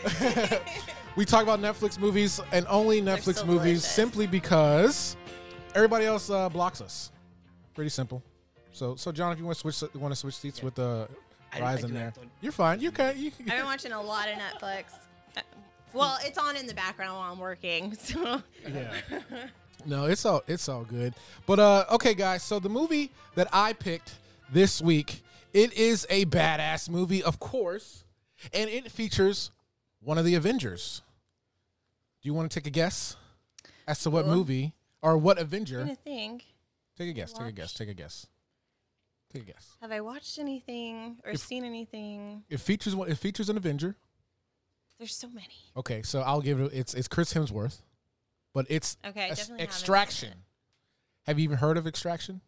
We talk about Netflix movies and only Netflix so movies delicious. simply because everybody else uh, blocks us. Pretty simple. So, so John, if you want to switch, want to switch seats with uh, I- I Rise do in there, have to- you're fine. You can. You can. I've been watching a lot of Netflix. Uh, Well, it's on in the background while I'm working. So Yeah. No, it's all it's all good. But uh, okay, guys. So the movie that I picked this week, it is a badass movie, of course, and it features one of the Avengers. Do you want to take a guess as to what Cool. movie or what I'm Avenger? trying to think. Take a guess. Take a guess. watched- Take a guess. Take a guess. Have I watched anything or If- seen anything? It features one. It features an Avenger. There's so many. Okay, so I'll give it. It's it's Chris Hemsworth, but it's Okay, I Ex- definitely haven't seen Extraction. it. Have you even heard of Extraction?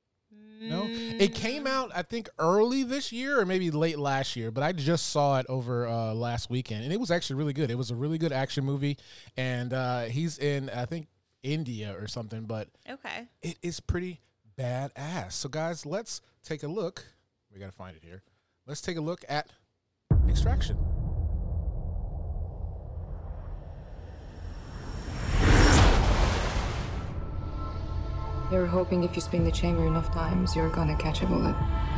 No, it came out I think early this year or maybe late last year, but I just saw it over uh, last weekend, and it was actually really good. It was a really good action movie, and uh, he's in I think India or something, but Okay. it is pretty badass. So guys, let's take a look. We gotta find it here. Let's take a look at Extraction. You're hoping if you spin the chamber enough times, you're gonna catch a bullet.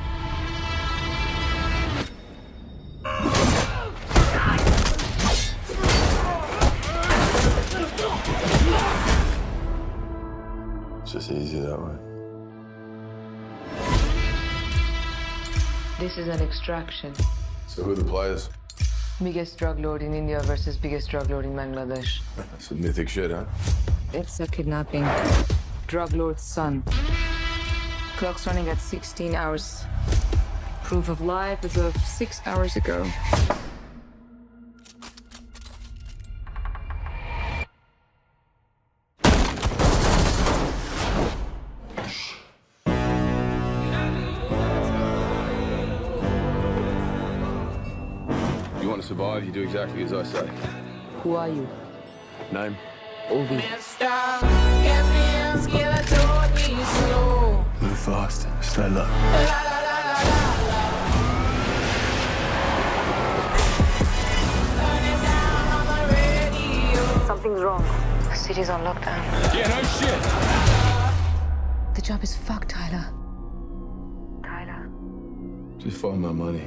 It's just easy that way. This is an extraction. So who are the players? Biggest drug lord in India versus biggest drug lord in Bangladesh. Some mythic shit, huh? It's a kidnapping. Drug lord's son. Clock's running at sixteen hours. Proof of life as of six hours ago. You want to survive, you do exactly as I say. Who are you? Name? Ovi. Move fast, stay low. Something's wrong. The city's on lockdown. Yeah, no shit! The job is fucked, Tyler. Tyler. Just find my money.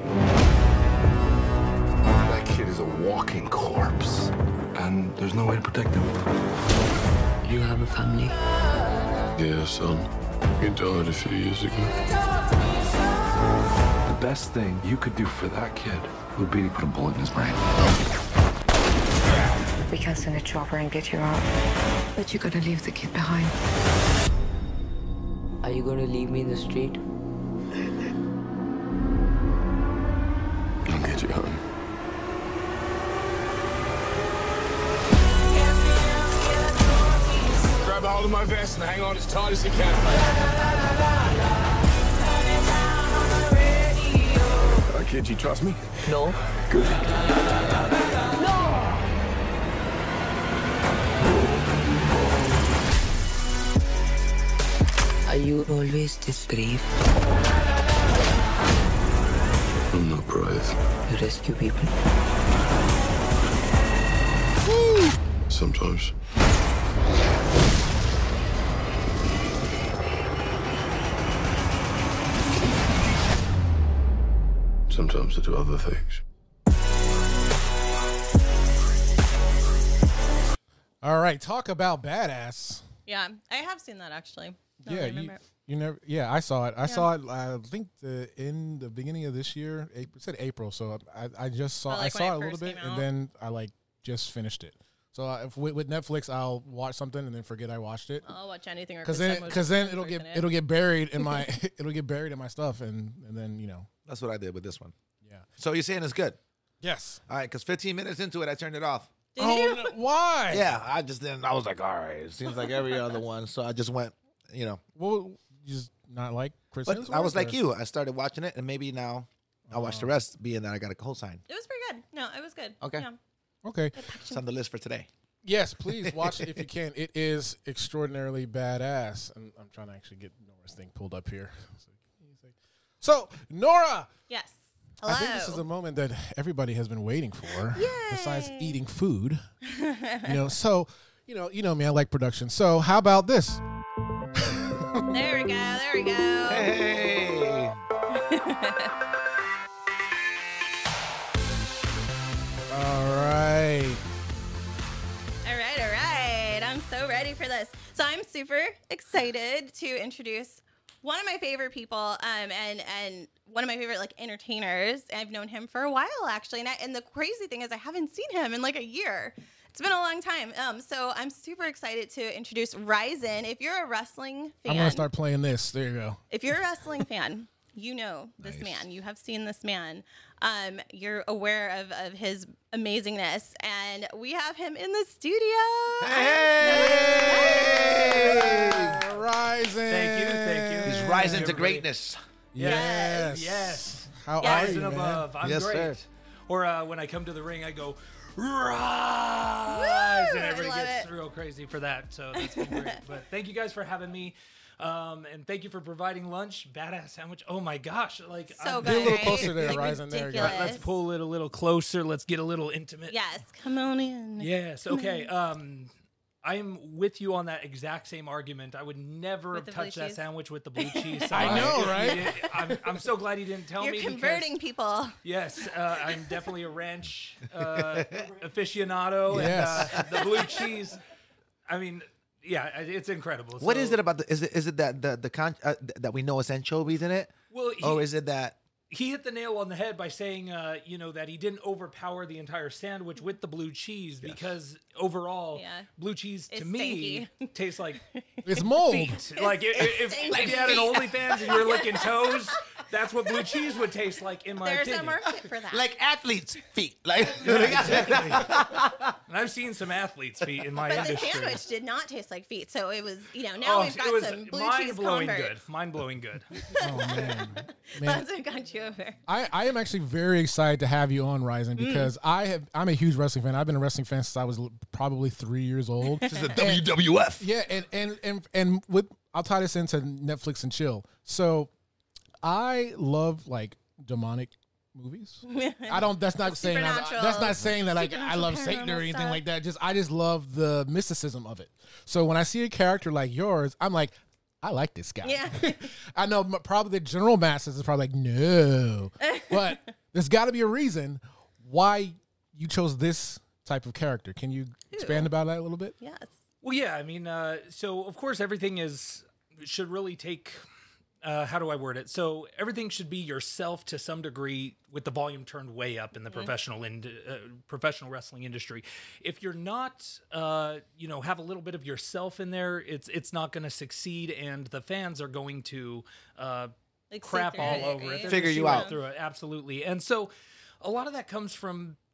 That kid is a walking corpse. And there's no way to protect him. You have a family. Yeah, son. He died a few years ago. The best thing you could do for that kid would be to put a bullet in his brain. We can send a chopper and get you out. But you gotta leave the kid behind. Are you going to leave me in the street? I'll get you home. my vest and hang on as tight as you can. Uh, kid, you trust me? No. Good. Are you always this brave? I'm not brave. You rescue people? Sometimes. Sometimes I do other things. All right, talk about badass. Yeah, I have seen that actually. No, I Yeah, you, remember. you never. Yeah, I saw it. I Yeah. saw it. I think the in the beginning of this year. April, it said April, so I, I just saw. Oh, like I when saw it it a little first bit, came and out? then I like just finished it. So uh, if with, with Netflix, I'll watch something and then forget I watched it. I'll watch anything or Because then, someone because then was it'll get in it. it'll get buried in my it'll get buried in my stuff, and and then you know. That's what I did with this one. Yeah. So you're saying it's good? Yes. All right, because fifteen minutes into it, I turned it off. Did oh, you? no, why? Yeah, I just then I was like, all right, it seems like every other one. So I just went, you know. Well, you just not like Chris. But Hemsworth, I was like or- you. I started watching it, and maybe now I'll watch the rest, being that I got a cosign. It was pretty good. No, it was good. Okay. Yeah. Okay. It's on the list for today. Yes, please watch it if you can. It is extraordinarily badass. And I'm trying to actually get Nora's thing pulled up here. So, Nora, Yes. Hello. I think this is a moment that everybody has been waiting for, besides eating food. You know, so you know, you know me. I like production. So, how about this? There we go. There we go. Hey. All right. All right, all right. I'm so ready for this. So I'm super excited to introduce one of my favorite people, um, and and one of my favorite like entertainers. I've known him for a while actually, and I, and the crazy thing is I haven't seen him in like a year. It's been a long time. Um, so I'm super excited to introduce Ryzen. If you're a wrestling fan, I'm gonna start playing this. There you go. if you're a wrestling fan, you know this Nice. man. You have seen this man. Um, you're aware of, of his amazingness, and we have him in the studio. Hey! Rising. Thank you, thank you. He's rising to Everybody. greatness. Yes. Yes. How Yes. are Rise you, and man? above. I'm Yes, great. sir. Or uh, when I come to the ring, I go, rise! Woo! And I everybody love gets it. real crazy for that. So that's been great. But thank you guys for having me. Um, and thank you for providing lunch. Badass sandwich. Oh my gosh. Like, So I'm- good, Be a little right? closer there, Like, Ryzen. There you go. ridiculous. Let's pull it a little closer. Let's get a little intimate. Yes, come on in. Yes. Okay. Um, I am with you on that exact same argument. I would never With have the blue touched that cheese? sandwich with the blue cheese. I side. know, If right? you did- I'm, I'm so glad he didn't tell You're me. because- converting people. Yes, uh, I'm definitely a ranch uh, aficionado. Yes. And, uh, the blue cheese. I mean, yeah, it's incredible. What So- is it about the? Is it is it that the the con, uh, th- that we know it's anchovies in it, Well, he, or is it that? he hit the nail on the head by saying, uh, you know, that he didn't overpower the entire sandwich with the blue cheese because overall, Yeah. blue cheese to It's me tastes like It's mold. feet. Like if, it's if, stinky if you had an feet. OnlyFans and you were licking toes, that's what blue cheese would taste like in my There's opinion. a market for that. Like athletes' feet, like And I've seen some athletes' feet in my but the industry. sandwich did not taste like feet, so it was, you know, now Oh, we've got it was some blue mind cheese blowing convert. good. Mind blowing good. Oh man, man. That's what got you over. I, I am actually very excited to have you on Ryzen because I have I'm a huge wrestling fan. I've been a wrestling fan since I was l- probably three years old. this is a W W F. Yeah, and and and and with I'll tie this into Netflix and chill. So I love like demonic movies. I don't. That's not saying that, Supernatural. that's not saying that like I Supernatural love Satan or paranormal anything stuff. like that. Just I just love the mysticism of it. So when I see a character like yours, I'm like, I like this guy. Yeah. I know m- probably the general masses is probably like, no, but there's got to be a reason why you chose this type of character. Can you expand about that a little bit? Yes. Well, yeah, I mean, uh, so of course everything is should really take. Uh, how do I word it? So everything should be yourself to some degree, with the volume turned way up in the professional in, uh, professional wrestling industry. If you're not, uh, you know, have a little bit of yourself in there, it's it's not going to succeed, and the fans are going to uh, Like, see crap through all it, over right? it. They're Figure gonna you shoot right out. through it, absolutely. And so a lot of that comes from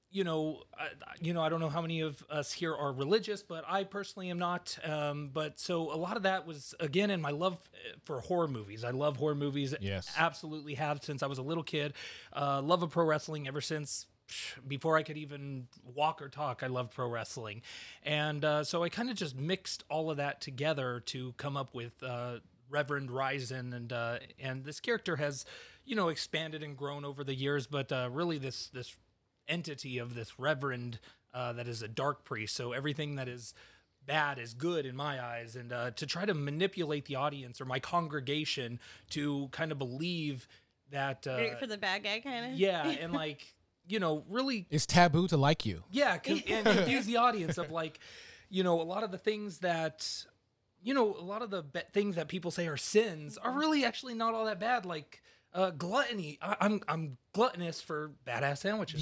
you know, I, you know, I don't know how many of us here are religious, but I personally am not. Um, but so a lot of that was, again, in my love for horror movies. I love horror movies. Yes. Absolutely have since I was a little kid. Uh, love of pro wrestling ever since before I could even walk or talk. I loved pro wrestling. And uh, so I kind of just mixed all of that together to come up with uh, Reverend Rison. And, uh, and this character has, you know, expanded and grown over the years, but uh, really this, this, entity of this reverend uh, that is a dark priest. So everything that is bad is good in my eyes. And uh, to try to manipulate the audience or my congregation to kind of believe that... Uh, Root for the bad guy, kind of? Yeah, and like, you know, really... It's taboo to like you. Yeah, con- and confuse the audience of like, you know, a lot of the things that... You know, a lot of the be- things that people say are sins are really actually not all that bad. Like... Uh, gluttony. I, I'm I'm gluttonous for badass sandwiches.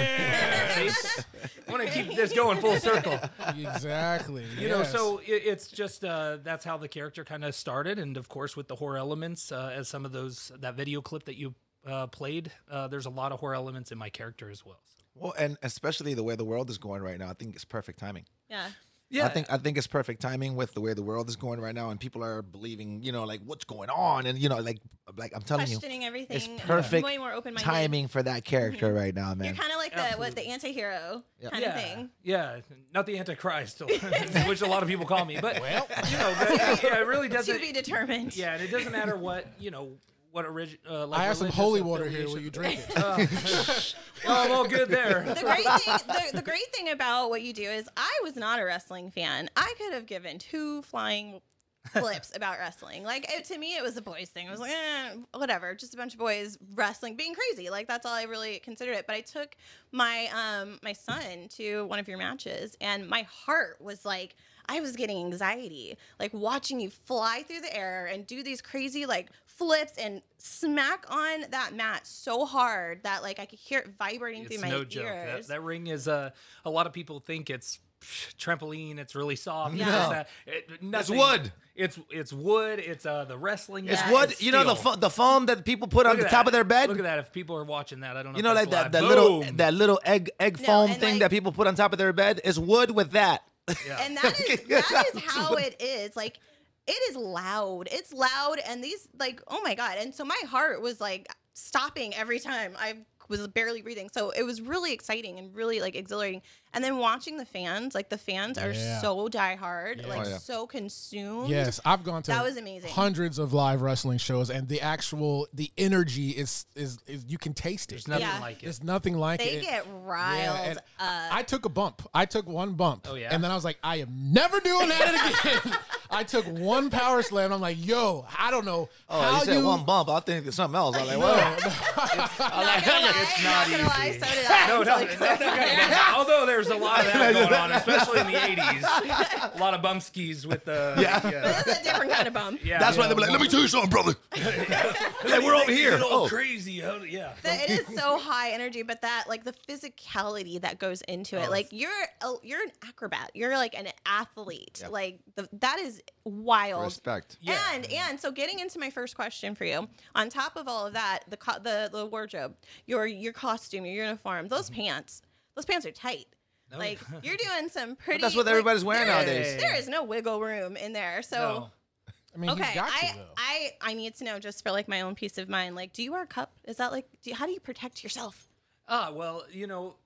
Yeah. I want to keep this going full circle. Exactly. You yes. know, so it, it's just uh, that's how the character kind of started, and of course with the horror elements, uh, as some of those that video clip that you uh, played, uh, there's a lot of horror elements in my character as well. So. Well, and especially the way the world is going right now, I think it's perfect timing. Yeah. Yeah, I think I think it's perfect timing with the way the world is going right now, and people are believing, you know, like what's going on, and you know, like like I'm telling Questioning you, everything. it's perfect Way more open-minded. timing for that character Mhm. right now, man. You're kind of like the what the anti-hero Yeah. kind yeah, of thing. yeah, not the Antichrist, which a lot of people call me, but well, you know, but, yeah, it really doesn't. To be determined. Yeah, and it doesn't matter what you know. What origin? Uh, like I have some religious holy water here. affiliation- Will you drink it? Uh, well, I'm all good there. The great thing, the, the great thing about what you do is, I was not a wrestling fan. I could have given two flying flips about wrestling. Like it, to me, it was a boys thing. I was like, eh, whatever, just a bunch of boys wrestling, being crazy. Like that's all I really considered it. But I took my um my son to one of your matches, and my heart was like, I was getting anxiety, like watching you fly through the air and do these crazy like flips and smack on that mat so hard that like I could hear it vibrating It's through my no joke. That, ears. that ring is uh, a lot of people think it's psh, trampoline. It's really soft. Yeah. It's, just No. that. It, It's nothing- wood. It's it's wood. It's uh the wrestling. It's mat, wood. it's You know the steel. fo- the foam that people put on Look the at top that. of their bed. Look at that. If people are watching that, I don't know. You if know, like that's that, that live. little Boom. that little egg egg No, foam and thing like- that people put on top of their bed is wood with that. Yeah. And that is that is how it is. Like it is loud. It's loud, and these like oh my god. And so my heart was like stopping every time I was barely breathing. So it was really exciting and really like exhilarating. And then watching the fans, like the fans are Yeah. so diehard, Yeah. like Oh, yeah. so consumed. Yes, I've gone to That was amazing. hundreds of live wrestling shows, and the actual the energy is is, is you can taste it. There's nothing Yeah. like it. There's nothing like They it. get Yeah, riled and up. I took a bump. I took one bump. Oh, yeah? And then I was like, I am never doing that again. I took one power slam. I'm like, yo, I don't know Oh, how you said you. one bump. I think it's something else. I was like, No, well, no. not gonna lie, It's not not gonna lie, easy. so did I. No, until no, I that's quit. the kind of bump. Although there's a lot of that going on, especially in the eighties. A lot of bump skis with the Yeah. But it's a different kind of bump. yeah. that's why they be like, let me tell you something, brother. Like, we're over here. Get all Oh. crazy. Oh, yeah. That it is so high energy, but that like the physicality that goes into it, Oh. like you're a, you're an acrobat, you're like an athlete, Yep. like the, that is wild. Respect. Yeah. And and so getting into my first question for you, on top of all of that, the co- the the wardrobe, your your costume, your uniform, those pants, those pants are tight. Oh, Like yeah. you're doing some pretty. that's what like, everybody's wearing there is- nowadays. There is no wiggle room in there. So. No. I mean, Okay, he's got I, to, though. I I need to know just for like my own peace of mind. Like, do you wear a cup? Is that like, do you, how do you protect yourself? Ah, well, you know,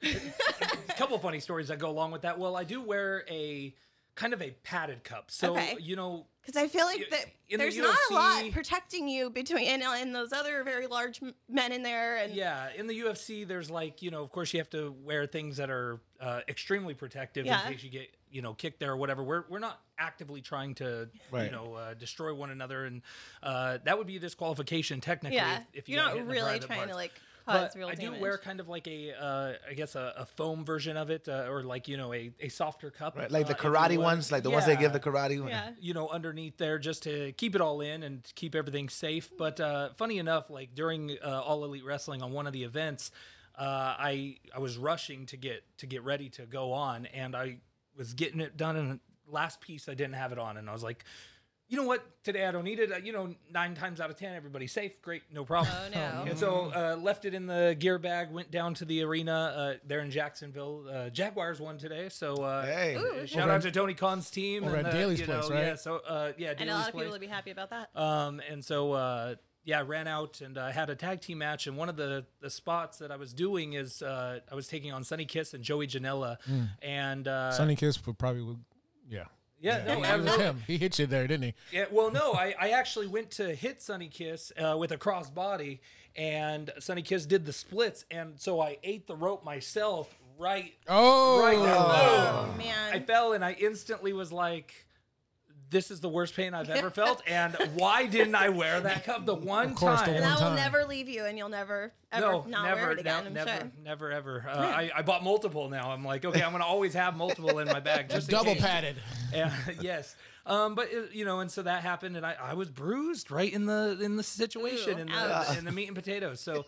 a couple of funny stories that go along with that. Well, I do wear a kind of a padded cup. So, Okay. you know, Because I feel like Y- that in the there's not a lot U F C protecting you between and, and those other very large m- men in there. And yeah, in the U F C, there's like, you know, of course you have to wear things that are uh, extremely protective Yeah. in case you get, you know, kicked there or whatever. We're, we're not actively trying to, you Right. know, uh, destroy one another. And uh, that would be a disqualification technically yeah, if, if you you're got not hit in the really private trying parts. to like cause But real I damage. do wear kind of like a, uh, I guess a, a foam version of it, uh, or like you know a, a softer cup, Right, like the uh, if you karate would. ones, like the ones they give the Yeah. karate. yeah. You know, underneath there just to keep it all in and keep everything safe. But uh, funny enough, like during uh, All Elite Wrestling on one of the events, uh, I I was rushing to get to get ready to go on, and I was getting it done, and last piece I didn't have it on, and I was like, you know what? Today I don't need it. Uh, you know, nine times out of ten, everybody's safe. Great, no problem. Oh, no. And so uh, left it in the gear bag, went down to the arena uh, there in Jacksonville. Uh, Jaguars won today. So uh, Hey. Ooh, shout Over out at- to Tony Khan's team. over and, at uh, Daly's you place, know, right? Yeah, so, uh, yeah, And a Daly's lot of place. people would be happy about that. Um, and so, uh, yeah, I ran out and I uh, had a tag team match. And one of the, the spots that I was doing is uh, I was taking on Sonny Kiss and Joey Janela. And uh, Sonny Kiss would probably would, yeah. yeah, no, It was absolutely. him. He hit you there, didn't he? Yeah, well, no, I, I actually went to hit Sonny Kiss uh, with a cross body, and Sonny Kiss did the splits, and so I ate the rope myself right, Oh, right there. Oh, Boom. man. I fell, and I instantly was like, this is the worst pain I've ever felt, and why didn't I wear that cup the one Of course, the time? And one that will time. never leave you, and you'll never, ever No, not never, wear it again, no, I'm never, sure. never, ever. Uh, I, I bought multiple now. I'm like, okay, I'm gonna always have multiple in my bag, just in double case. padded. Yeah, yes. Um, but it- you know, and so that happened, and I, I was bruised right in the in the situation Ooh, in ouch. the in the meat and potatoes. So,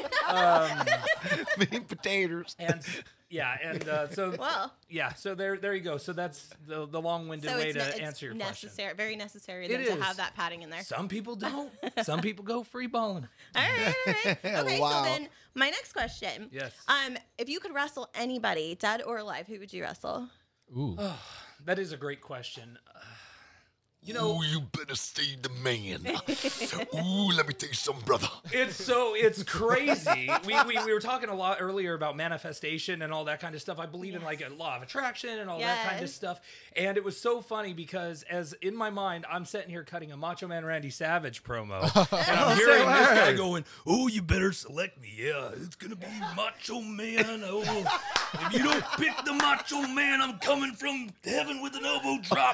um, Meat and potatoes. and yeah, and uh, so Well, yeah, so there there you go. So that's the the long-winded so way it's, to ne- it's answer your question. necessary, very necessary It then to is. have that padding in there. Some people don't. Some people go free balling. All right, all right. Okay, Wow. so then my next question. Yes. Um, if you could wrestle anybody, dead or alive, who would you wrestle? Ooh. That is a great question. Uh, You know, Ooh, you better stay the man. Ooh, let me tell you something, brother. it's so it's crazy. we, we we were talking a lot earlier about manifestation and all that kind of stuff. I believe in like a law of attraction and all that kind of Yes. stuff. And it was so funny because as in my mind, I'm sitting here cutting a Macho Man Randy Savage promo, and I'm hearing this guy going, "Oh, you better select me. Yeah, it's gonna be Macho Man. Oh, if you don't pick the Macho Man, I'm coming from heaven with an elbow drop."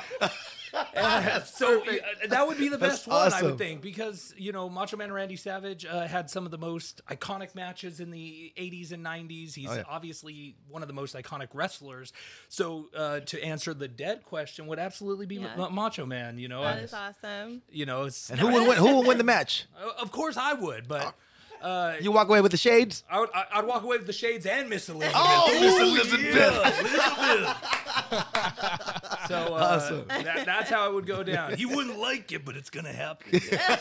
Uh, so uh, that would be the That's best one, I awesome. would think, because you know Macho Man Randy Savage uh, had some of the most iconic matches in the eighties and nineties. He's Oh, yeah. obviously one of the most iconic wrestlers. So uh, to answer the dead question would absolutely be Yeah. Ma- Macho Man. You know, That I- is awesome. you know, it's And who would win? Who would win the match? Uh, of course I would, but. Uh, You walk away with the shades. I would, I- I'd walk away with the shades and Miss Elizabeth. Oh, Miss Elizabeth. Elizabeth. So uh, Awesome. that, that's how it would go down. He wouldn't like it, but it's gonna happen.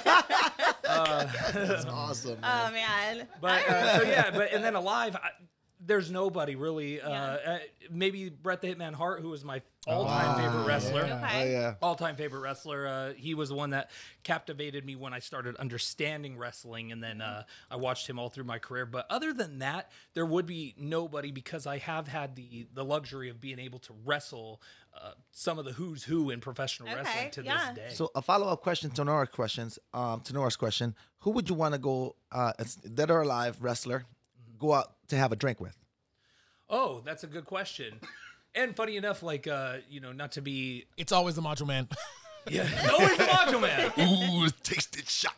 uh, That's awesome. Oh man. but uh, so yeah, but and then alive, I, there's nobody really. Uh, Yeah. uh, maybe Bret the Hitman Hart, who was my all-time Wow, favorite wrestler. yeah. Okay. Oh yeah. All-time favorite wrestler. Uh, he was the one that captivated me when I started understanding wrestling, and then uh, I watched him all through my career. But other than that, there would be nobody, because I have had the the luxury of being able to wrestle uh, some of the who's who in professional Okay, wrestling to yeah. this day. So a follow-up question to Nora's questions. Um, to Nora's question, who would you want to go, uh, as dead or alive wrestler, go out to have a drink with? Oh, that's a good question. And funny enough, like uh, you know, not to be It's always the Macho Man. yeah, always the Macho Man. Ooh, taste it shot.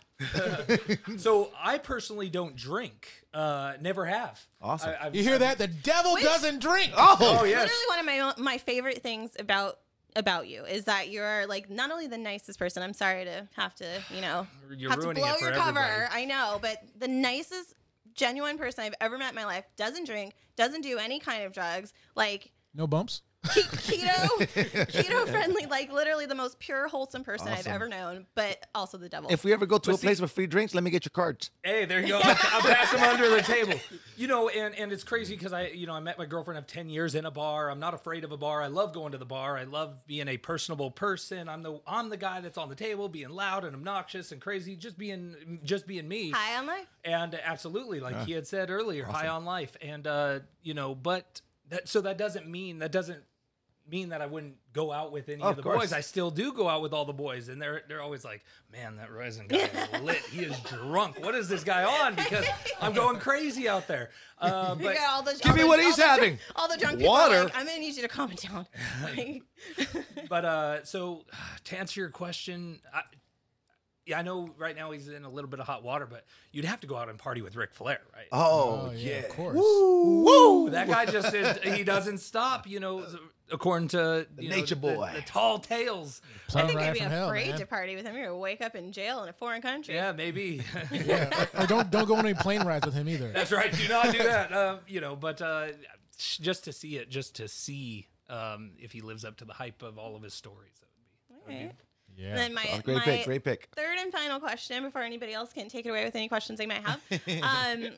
So I personally don't drink. Uh, never have. Awesome. I, I've- You hear I've- that? The devil Wait. doesn't drink. Oh, Oh yes. Literally one of my my favorite things about about you is that you're like not only the nicest person. I'm sorry to have to, you know, You're have to ruining blow it for your cover. everybody. I know, but the nicest, genuine person I've ever met in my life doesn't drink, doesn't do any kind of drugs, like No bumps. ke- keto, keto friendly, like literally the most pure, wholesome person I've Awesome. ever known, but also the devil. If we ever go to But a see- place with free drinks, let me get your cards. Hey, there you go. I'll, I'll pass them under the table. You know, and, and it's crazy because I, you know, I met my girlfriend of ten years in a bar. I'm not afraid of a bar. I love going to the bar. I love being a personable person. I'm the I'm the guy that's on the table, being loud and obnoxious and crazy, just being just being me. High on life. And absolutely, like he had said earlier, high on life. And uh, you know, but that so that doesn't mean that doesn't mean that I wouldn't go out with any Oh, of the of course. boys. I still do go out with all the boys, and they're they're always like, "Man, that Ryzen guy is lit. He is drunk. What is this guy on?" Because I'm going crazy out there. Uh, You but got all the, Give all me the- what all he's the drunk- having. All the drunk people are Water. like, I'm gonna need you to calm it down. Like, but uh, so to answer your question, I, yeah, I know right now he's in a little bit of hot water, but you'd have to go out and party with Ric Flair, right? Oh, Oh, yeah, yeah. of course. Woo! That guy just is, he doesn't stop, you know, according to you know, nature the- boy. the, tall tales. I Plane think ride I'd be from hell, afraid man. to party with him. You're gonna wake up in jail in a foreign country. Yeah, maybe. Yeah, or, or don't don't go on any plane rides with him either. That's right. Do not do that. Uh, you know, but uh, just to see it, just to see um, if he lives up to the hype of all of his stories. That would be. All right. Yeah. And then my, Oh, great my pick, great pick. third and final question before anybody else can take it away with any questions they might have. um,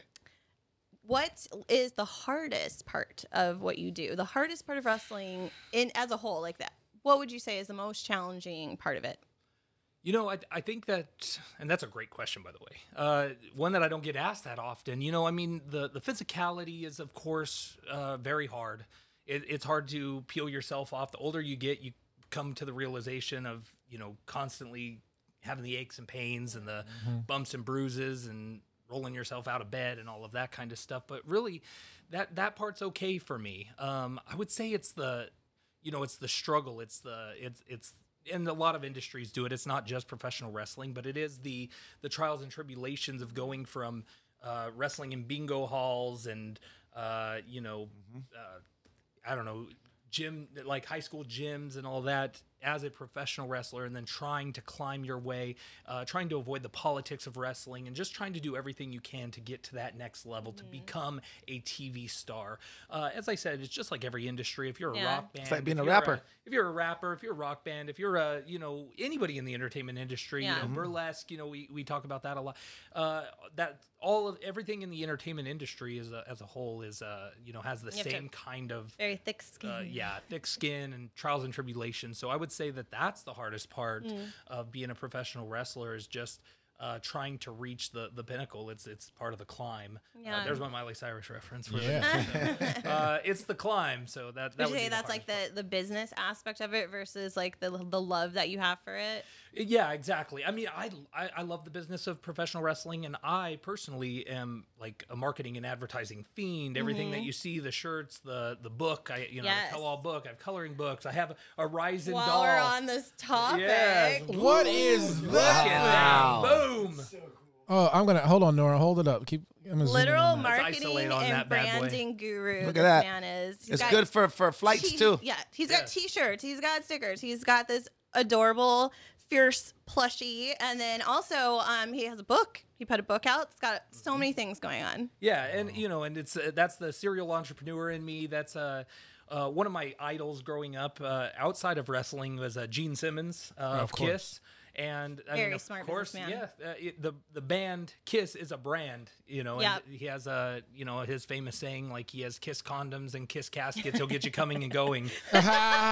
what is the hardest part of what you do? The hardest part of wrestling in as a whole, like that. What would you say is the most challenging part of it? You know, I, I think that, and that's a great question, by the way. Uh, one that I don't get asked that often. You know, I mean, the, the physicality is, of course, uh, very hard. It, it's hard to peel yourself off. The older you get, you come to the realization of, you know, constantly having the aches and pains and the Mm-hmm. bumps and bruises and rolling yourself out of bed and all of that kind of stuff. But really, that, that part's okay for me. Um, I would say it's the, you know, it's the struggle. It's the, it's, it's, and a lot of industries do it. It's not just professional wrestling, but it is the the trials and tribulations of going from uh, wrestling in bingo halls and uh, you know, uh, I don't know, gym like high school gyms and all that as a professional wrestler, and then trying to climb your way, uh, trying to avoid the politics of wrestling, and just trying to do everything you can to get to that next level, to become a T V star. Uh, as I said, it's just like every industry. If you're a Yeah. rock band, It's like being if a you're rapper. if you're a rapper, if you're a rock band, if you're a, you know, anybody in the entertainment industry, Yeah. you know, burlesque, you know, we, we talk about that a lot. Uh, that all of everything in the entertainment industry as a, as a whole is, uh, you know, has the You have to- same kind of, Very thick skin. uh, yeah, thick skin and trials and tribulations. So I would say that that's the hardest part Mm. of being a professional wrestler is just uh, trying to reach the, the pinnacle. It's it's part of the climb. Yeah. Uh, there's my Miley Cyrus reference. For Yeah. the, uh, it's the climb. So that that Would would you say be the that's like hardest the, the business aspect of it versus like the the love that you have for it? Yeah, exactly. I mean, I, I I love the business of professional wrestling, and I personally am like a marketing and advertising fiend. Everything that you see, the shirts, the the book, I you know, Yes. the tell all book. I have coloring books. I have a Ryzen While doll. we're on this topic, Yes. What is Look that? at that! Boom. Oh, I'm gonna hold on, Nora. Hold it up. Keep. I'm gonna zoom in literal on that. Let's marketing isolate on and that bad boy. branding guru. Look at this that. man is. He's It's got good for, for flights t- too. Yeah, he's Yeah. got T-shirts. He's got stickers. He's got this adorable, fierce plushie, and then also um, he has a book. He put a book out. It's got so many things going on. Yeah, and you know, and it's uh, that's the serial entrepreneur in me. That's uh, uh, one of my idols growing up uh, outside of wrestling was uh, Gene Simmons uh, of of course. Kiss. And I Very mean, of smart course, businessman. yeah. Uh, it, the the band Kiss is a brand, you know. Yep. And he has a, you know, his famous saying like he has Kiss condoms and Kiss caskets. He'll get you coming and going. Oh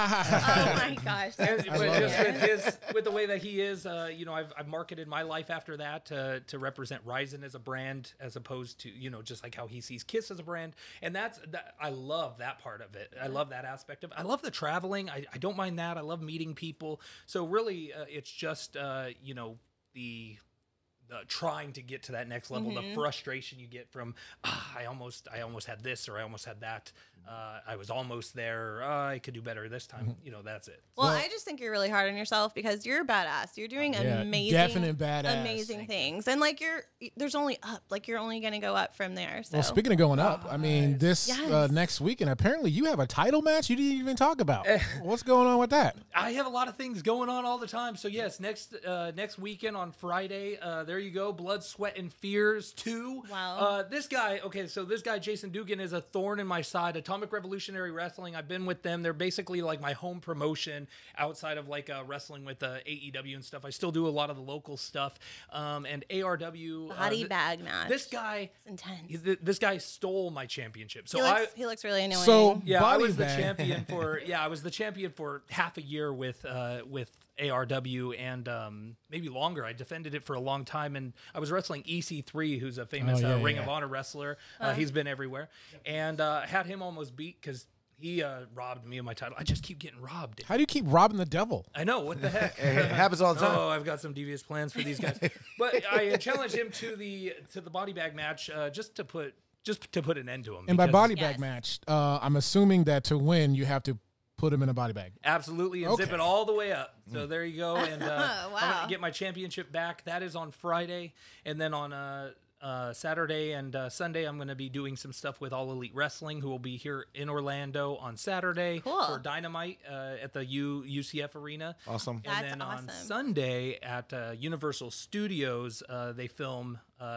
my gosh. And, that's but love just that. with his, with the way that he is, uh, you know, I've, I've marketed my life after that to to represent Ryzen as a brand, as opposed to, you know, just like how he sees Kiss as a brand, and that's that, I love that part of it. I love that aspect of it. I love the traveling. I, I don't mind that. I love meeting people. So really, uh, it's just uh, you know, the the trying to get to that next level, Mm-hmm. the frustration you get from ah, I almost I almost had this or I almost had that. Uh, I was almost there. Or, oh, I could do better this time. You know, that's it. Well, I just think you're really hard on yourself because you're a badass. You're doing Yeah, amazing, definite badass. amazing things, and like you're, there's only up. Like you're only gonna go up from there. So Well, speaking of going up, I mean, this uh, Yes. next weekend, apparently you have a title match you didn't even talk about. What's going on with that? I have a lot of things going on all the time. So yes, next uh, next weekend on Friday, uh, there you go. Blood, Sweat, and Fears two. Wow. Uh, this guy, okay, so this guy Jason Dugan is a thorn in my side. Atomic Revolutionary Wrestling. I've been with them. They're basically like my home promotion outside of like uh, wrestling with uh, A E W and stuff. I still do a lot of the local stuff. Um, and A R W. body uh, th- bag match. This guy, It's intense. he- th- this guy stole my championship. So he, I. looks, he looks really annoying. So Yeah, I body was the bag. champion for yeah, I was the champion for half a year with uh with A R W and um maybe longer. I defended it for a long time, and I was wrestling E C three, who's a famous Oh, yeah, uh, Ring yeah. of Honor wrestler. Uh, he's been everywhere, and uh, had him almost beat because he uh, robbed me of my title. I just keep getting robbed. How do you keep robbing the devil? I know, what the heck? It happens all the time. Oh, I've got some devious plans for these guys. But I challenged him to the to the body bag match uh, just to put just to put an end to him. And by because- body Yes. bag match, uh, I'm assuming that to win, you have to put him in a body bag. Absolutely, and zip Okay. it all the way up. So there you go. And uh, I'm Wow. gonna get my championship back. That is on Friday, and then on uh, uh, Saturday and uh, Sunday, I'm going to be doing some stuff with All Elite Wrestling, who will be here in Orlando on Saturday Cool. for Dynamite uh, at the U UCF Arena. Awesome. And That's then on awesome. Sunday at uh, Universal Studios, uh, they film uh,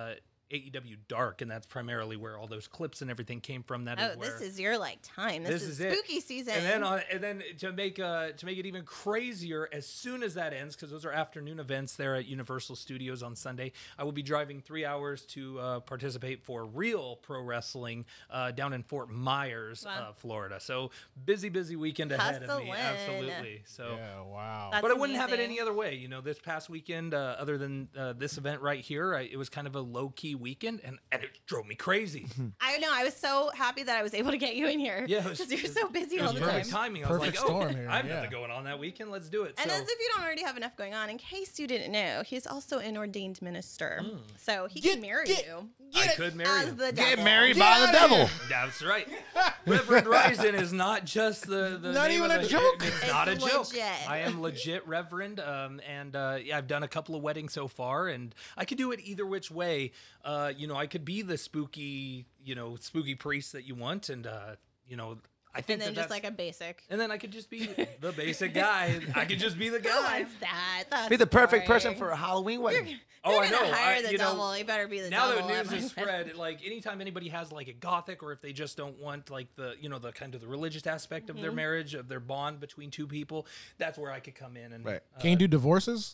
A E W Dark, and that's primarily where all those clips and everything came from. That Oh, is where this is your like time. This, this is, is spooky it. season. And then, on, and then to make uh, to make it even crazier, as soon as that ends, because those are afternoon events there at Universal Studios on Sunday, I will be driving three hours to uh, participate for real pro wrestling uh, down in Fort Myers, Wow. uh, Florida. So busy, busy weekend ahead of me. Hustlin'. Absolutely. So. Yeah, wow. That's but I wouldn't have it amazing. any other way. You know, this past weekend, uh, other than uh, this event right here, I, it was kind of a low key weekend, and, and it drove me crazy. I know. I was so happy that I was able to get you in here. Yeah, it was- because you're so busy It all was the perfect time. timing. I was Perfect like, oh, storm here, I have yeah. nothing going on that weekend. Let's do it. And so, as if you don't already have enough going on, in case you didn't know, he's also an ordained minister. Mm. So he Get- can marry get- you I could marry as him. the Get devil. married Get by the outta devil. here. That's right. Reverend Ryzen is not just the, the Not name even of a the- joke. It's, It's not a joke. legit. I am legit Reverend, um, and uh, yeah, I've done a couple of weddings so far, and I could do it either which way. Uh, you know, I could be the spooky, you know, spooky priest that you want, and uh, you know, I think And then that just that's- like a basic. and then I could just be the basic guy. I could just be the Who guy. wants that? That's Be the perfect boring. person for a Halloween wedding. Oh, You're I gonna know. hire I- the you know, devil. You better be the now devil. that at news my is wedding. spread, like anytime anybody has like a gothic, or if they just don't want like the you know the kind of the religious aspect of Mm-hmm. their marriage, of their bond between two people, that's where I could come in and Right. Can you do divorces?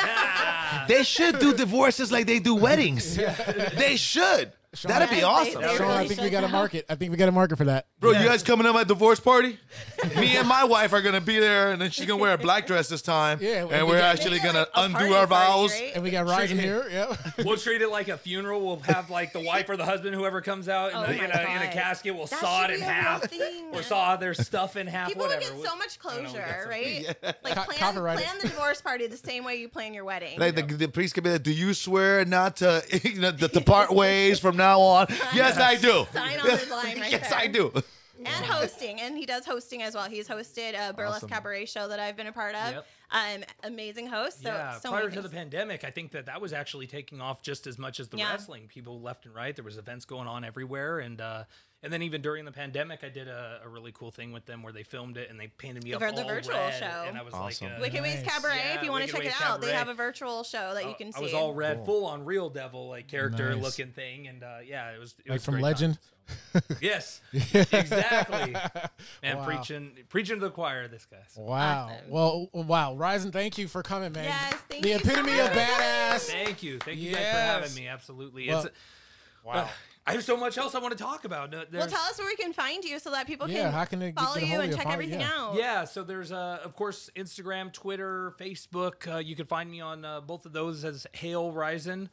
Ah, They should do divorces like they do weddings. They should. That'd be Yes, awesome. they- they Sean, really I think we should got a now. market. I think we got a market for that. Bro, you guys coming to my divorce party? Me and my wife are gonna be there, and then she's gonna wear a black dress this time. Yeah, and we we're got- actually Maybe, gonna like, a undo party our party, vows. right? And we got Ryzen here. Yep. we'll treat it like a funeral. We'll have like the wife or the husband, whoever comes out in, Oh a, my in, a, in a God. casket. We'll That saw should it in be a real half, thing. or saw their stuff in half. People whatever. would get so much I don't know, we got closure, some- right? Like Co- plan, copyright it. plan the divorce party the same way you plan your wedding. Like the, the priest could be like, "Do you swear not to, you know, to, to part ways from now on?" Yes, I do. Sign on the line right yes, there. I do. And hosting, and he does hosting as well. He's hosted a burlesque Awesome. cabaret show that I've been a part of. Yep. Um, amazing host. So, yeah, so prior many to the things. pandemic, I think that that was actually taking off just as much as the Yeah. wrestling. People left and right. There was events going on everywhere, and uh, and then even during the pandemic, I did a, a really cool thing with them where they filmed it and they painted me up For the all virtual red, show. and I was Awesome. like, uh, Wicked Ways Nice. Cabaret. Yeah, if you want to Wicked check it Ways out, they Cabaret. have a virtual show that you can see. I was all red, Cool. full on real devil like character Nice. looking thing, and uh, yeah, it was it Like was from great Legend. time, so. Yes, exactly. And Wow. preaching preaching to the choir, this guy. So. Wow. Awesome. Well, wow. Ryzen, thank you for coming, man. Yes, thank the you so epitome much. of badass. Thank you, thank you guys for Yes. having me. Absolutely, Well, it's. Wow. I have so much else I want to talk about. No, Well, there's- tell us where we can find you so that people Yeah, can how can they get- follow get a you hold of and you? check Follow- everything yeah. out. Yeah, so there's uh, of course Instagram, Twitter, Facebook. Uh, you can find me on uh, both of those as Hail Ryzen.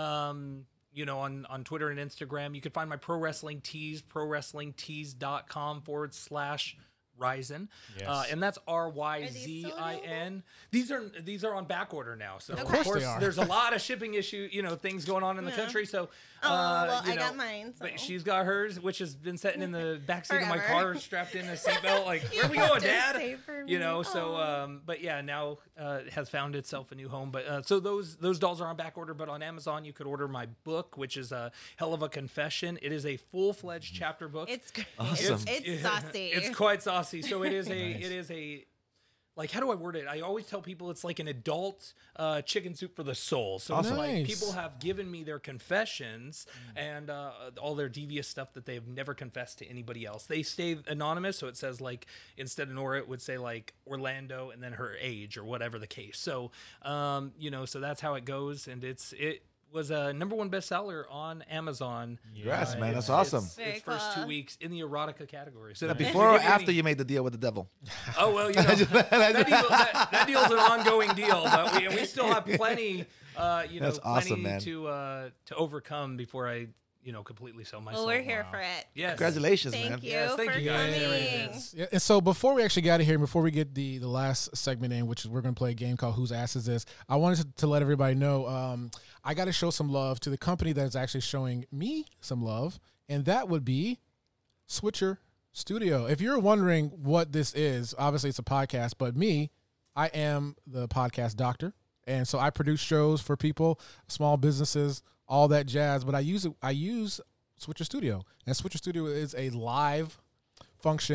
Um, you know, on, on Twitter and Instagram. You can find my pro wrestling tees, pro wrestling tees dot com forward slash Ryzen. Yes. Uh, and that's R Y Are these Z still I N. These are these are on back order now. So of course course, they are. there's a lot of shipping issue, you know, things going on in the Yeah. country. So Oh, uh, well, you I know, got mine. So. but she's got hers, which has been sitting in the backseat of my Forever. car, strapped in a seatbelt. Like, You where we have going, to Dad? save for You me. know. So, Aw. um, but yeah, now uh, has found itself a new home. But uh, so those those dolls are on back order. But on Amazon, you could order my book, which is a hell of a confession. It is a full fledged chapter book. It's great. Awesome. It's, it's saucy. It's quite saucy. So it is a it is a like, how do I word it? I always tell people it's like an adult uh, chicken soup for the soul. So it's Awesome. like Nice. people have given me their confessions and uh, all their devious stuff that they've never confessed to anybody else. They stay anonymous, so it says like instead of Nora, it would say like Orlando and then her age or whatever the case. So um, you know, so that's how it goes, and it's it. was a number one bestseller on Amazon. Congrats, Uh, man. it's- That's awesome. It's, Very it's first cool. two weeks in the erotica category. So Now, if before you're or getting after any- you made the deal with the devil? Oh well, you know that, deal, that, that deal's an ongoing deal, but we, we still have plenty, uh, you know, That's plenty awesome, man. to uh, to overcome before I, you know, completely sell myself. Well, we're here for it. Yes. Congratulations, Thank man. you Yes, thank for you, guys. coming. Yeah, and so before we actually got here, before we get the the last segment in, which is we're going to play a game called Whose Ass Is This, I wanted to, to let everybody know um, I got to show some love to the company that is actually showing me some love, and that would be Switcher Studio. If you're wondering what this is, obviously it's a podcast, but me, I am the podcast doctor, and so I produce shows for people, small businesses, all that jazz. But I use it. I use Switcher Studio, and Switcher Studio is a live function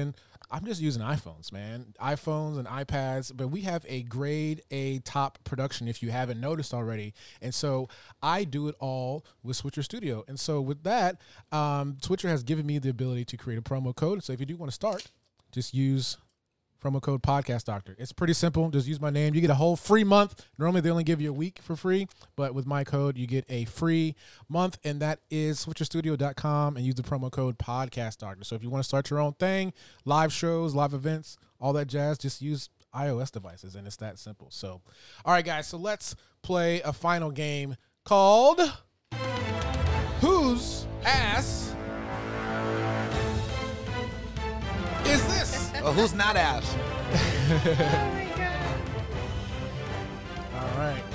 I'm just using iPhones, man. iPhones and iPads, but we have a grade A top production if you haven't noticed already. And so I do it all with Switcher Studio. And so with that, um, Switcher has given me the ability to create a promo code. So if you do want to start, just use promo code Podcast Doctor. It's pretty simple. Just use my name. You get a whole free month. Normally they only give you a week for free, but with my code you get a free month, and that is switcher studio dot com, and use the promo code Podcast Doctor. So if you want to start your own thing, live shows, live events, all that jazz, just use iOS devices, and it's that simple. So, all right, guys. So let's play a final game called Whose Ass Is This? Well, who's not ass? Oh my god. All right.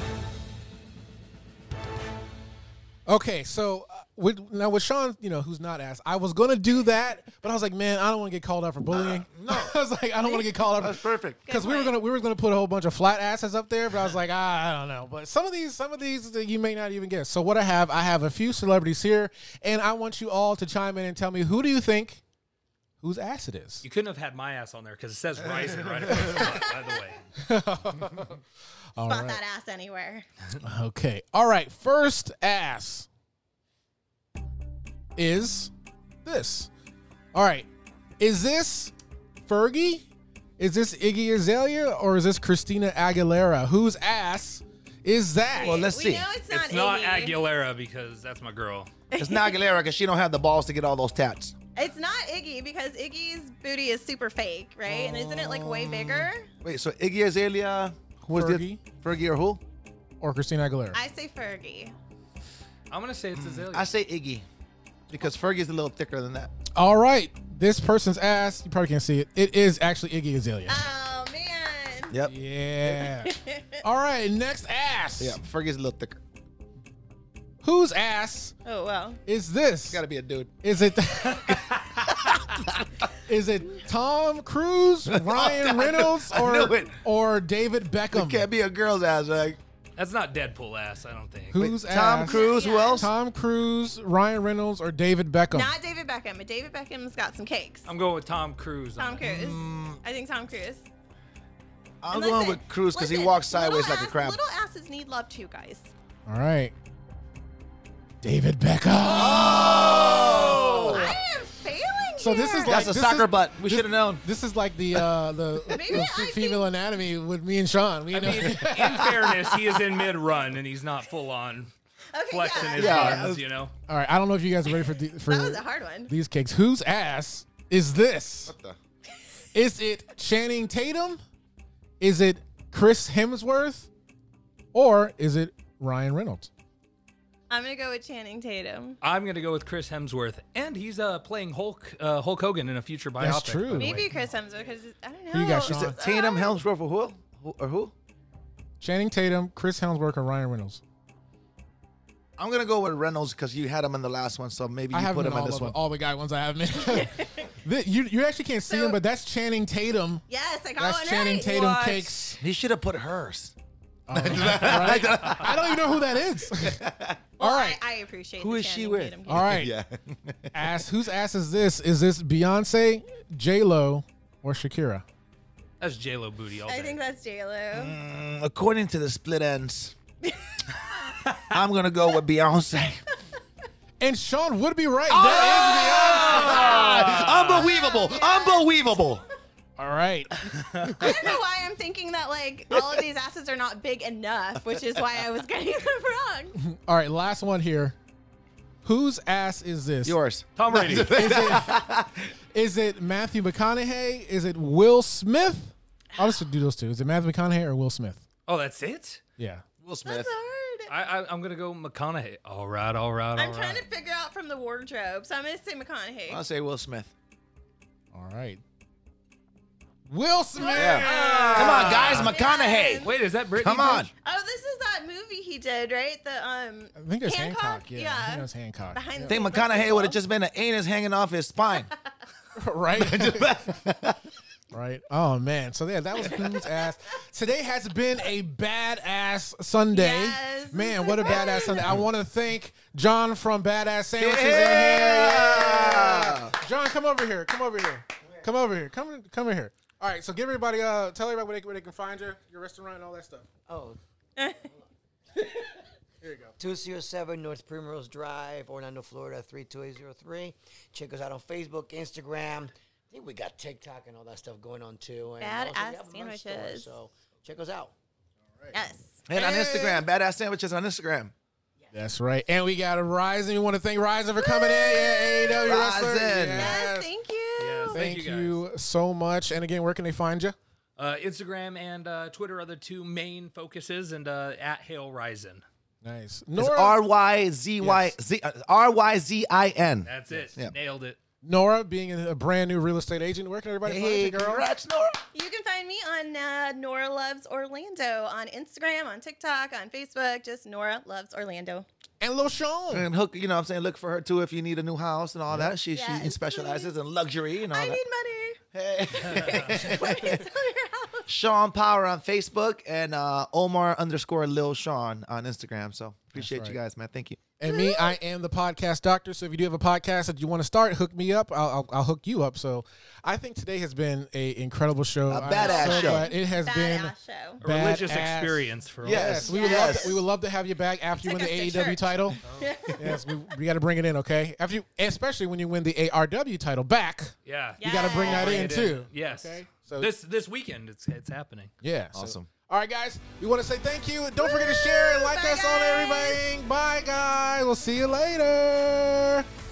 Okay, so uh, with, now with Sean, you know, who's not ass, I was going to do that, but I was like, man, I don't want to get called out for bullying. Uh, no. I was like, I don't want to get called out. That's perfect. Because we were gonna we were gonna put a whole bunch of flat asses up there, but I was like, ah, I don't know. But some of these some of these that you may not even guess. So what I have, I have a few celebrities here, and I want you all to chime in and tell me, who do you think whose ass it is? You couldn't have had my ass on there because it says Ryzen right above the butt, by the way. All Spot right. that ass anywhere. Okay. All right. First ass is this. All right. Is this Fergie? Is this Iggy Azalea? Or is this Christina Aguilera? Whose ass is that? Well, let's We see. know it's not It's not Iggy. Aguilera because that's my girl. It's not Aguilera because she don't have the balls to get all those tats. It's not Iggy because Iggy's booty is super fake, right? And isn't it like way bigger? Wait, so Iggy Azalea, who was Fergie. it? Fergie or who? Or Christina Aguilera? I say Fergie. I'm gonna say it's Azalea. I say Iggy because Fergie's a little thicker than that. All right. This person's ass, you probably can't see it. It is actually Iggy Azalea. Oh man. Yep. Yeah. All right. Next ass. Yeah, Fergie's a little thicker. Whose ass Oh well. is this? Got to be a dude. Is it Is it Tom Cruise, Ryan Reynolds, I or knew it. or David Beckham? It can't be a girl's ass, right? That's not Deadpool ass, I don't think. Who's Tom ass? Cruise, who Yeah. else? Tom Cruise, Ryan Reynolds, or David Beckham? Not David Beckham, but David Beckham's got some cakes. I'm going with Tom Cruise. Tom on it. Cruise. Mm. I think Tom Cruise. I'm And going listen- with Cruise because he listen, walks sideways little like a ass- crab. Little asses need love too, guys. All right. David Beckham. Oh! I am failing So this is here. like That's a this socker is- butt. We this- should have known. This is like the uh, the, Maybe the I f- think- female anatomy with me and Sean. We I know. mean, in fairness, he is in mid-run and he's not full on okay, flexing yeah, his Yeah. buns, you know? All right. I don't know if you guys are ready for the, for That was a hard one. these cakes. Whose ass is this? What Is it Channing Tatum? Is it Chris Hemsworth? Or is it Ryan Reynolds? I'm gonna go with Channing Tatum. I'm going to go with Chris Hemsworth, and he's uh, playing Hulk uh, Hulk Hogan in a future biopic. That's true. by the Maybe way. Chris Hemsworth because I don't know. Who you got, It's Sean? so Tatum, hard. Helmsworth, or who? Who- Or who? Channing Tatum, Chris Hemsworth, or Ryan Reynolds? I'm gonna go with Reynolds because you had him in the last one, so maybe I you have put him him in in all, this of, one. all the guy ones I have him in. Th- you, you actually can't see So- him, but that's Channing Tatum. Yes, I got That's one Channing right. Tatum What? cakes. He should have put hers. All right. I don't even know who that is. Well, all right. I, I appreciate. Who the is she Channing with? Tatum All right. Yeah. Ass. Whose ass is this? Is this Beyonce, J Lo, or Shakira? That's J-Lo booty all day. I think that's J Lo. Mm, according to the split ends, I'm gonna go with Beyonce. And Sean would be right. Oh! That Unbelievable! Unbelievable! is Beyonce. All right. I don't know why I'm thinking that like all of these asses are not big enough, which is why I was getting them wrong. All right. Last one here. Whose ass is this? Yours. Tom Brady. Is it, is it Matthew McConaughey? Is it Will Smith? I'll just do those two. Is it Matthew McConaughey or Will Smith? Oh, that's it? Yeah. Will Smith. That's hard. I, I, I'm going to go McConaughey. All right, all right, all I'm right. trying to figure out from the wardrobe, so I'm gonna say McConaughey. I'll say Will Smith. All right. Will Smith. Yeah. Come on, guys. McConaughey. Wait, is that Brittany? Come on. Oh, this is that movie he did, right? The um. I think there's Hancock. Hancock? Yeah. Yeah. I think that's Hancock. Behind I the think scenes, that's McConaughey cool. would have just been an anus hanging off his spine. right? right. Oh man. So yeah, that was whose ass. Today has been a badass Sunday. Yes. Man, what a badass Sunday. I want to thank John from Badass Sandwiches in here. Yeah. Yeah. John, come over here. Come over here. Come over here. Come come in here. All right, so give everybody, uh, tell everybody where they, where they can find you, your restaurant, and all that stuff. Oh. Here you go. two oh seven North Primrose Drive, Orlando, Florida, three two eight zero three. Check us out on Facebook, Instagram. I think we got TikTok and all that stuff going on, too. And also we Badass have a merch store, sandwiches. so check us out. Yes. And on Instagram, Badass Sandwiches on Instagram. That's right. And we got a Ryzen. We want to thank Ryzen for coming in. Yeah, A E W wrestler. Ryzen. Yes. Yes, thank you. Yes, Thank, thank you, you, so much. And again, where can they find you? Uh, Instagram and uh, Twitter are the two main focuses, and uh, at Hail Ryzen. Nice. It's Nora, R Y Z Y Z R Y Z I N. That's it. Yeah. Nailed it. Nora, being a brand new real estate agent, where can everybody Hey, find you, girl? congrats, Nora. You can find me on uh, Nora Loves Orlando on Instagram, on TikTok, on Facebook. Just Nora Loves Orlando. And Lil Sean. And hook, you know what I'm saying, look for her too if you need a new house and all that. She she Yes, specializes in luxury and all I that. need money. Hey. Let me sell your house. Sean Power on Facebook and uh, Omar underscore Lil Sean on Instagram. So appreciate That's you right. guys, man. Thank you. And me, I am the podcast doctor. So if you do have a podcast that you want to start, hook me up. I'll, I'll, I'll hook you up. So I think today has been a incredible show. A I'm badass so show. glad It has been Badass show. A religious badass. experience for all Yes, of us. we would love Yes. to, we would love to have you back after you Take win the us to A E W church. title. Yes, we, we got to bring it in, okay? After you, especially when you win the A R W title back, Yeah. you got to bring that Bring in it too. Yes. Okay. So This this weekend, it's it's happening. yeah, so- Awesome. all right, guys, we want to say thank you. Don't forget to share and like Bye, us on guys. everything. Bye, guys. We'll see you later.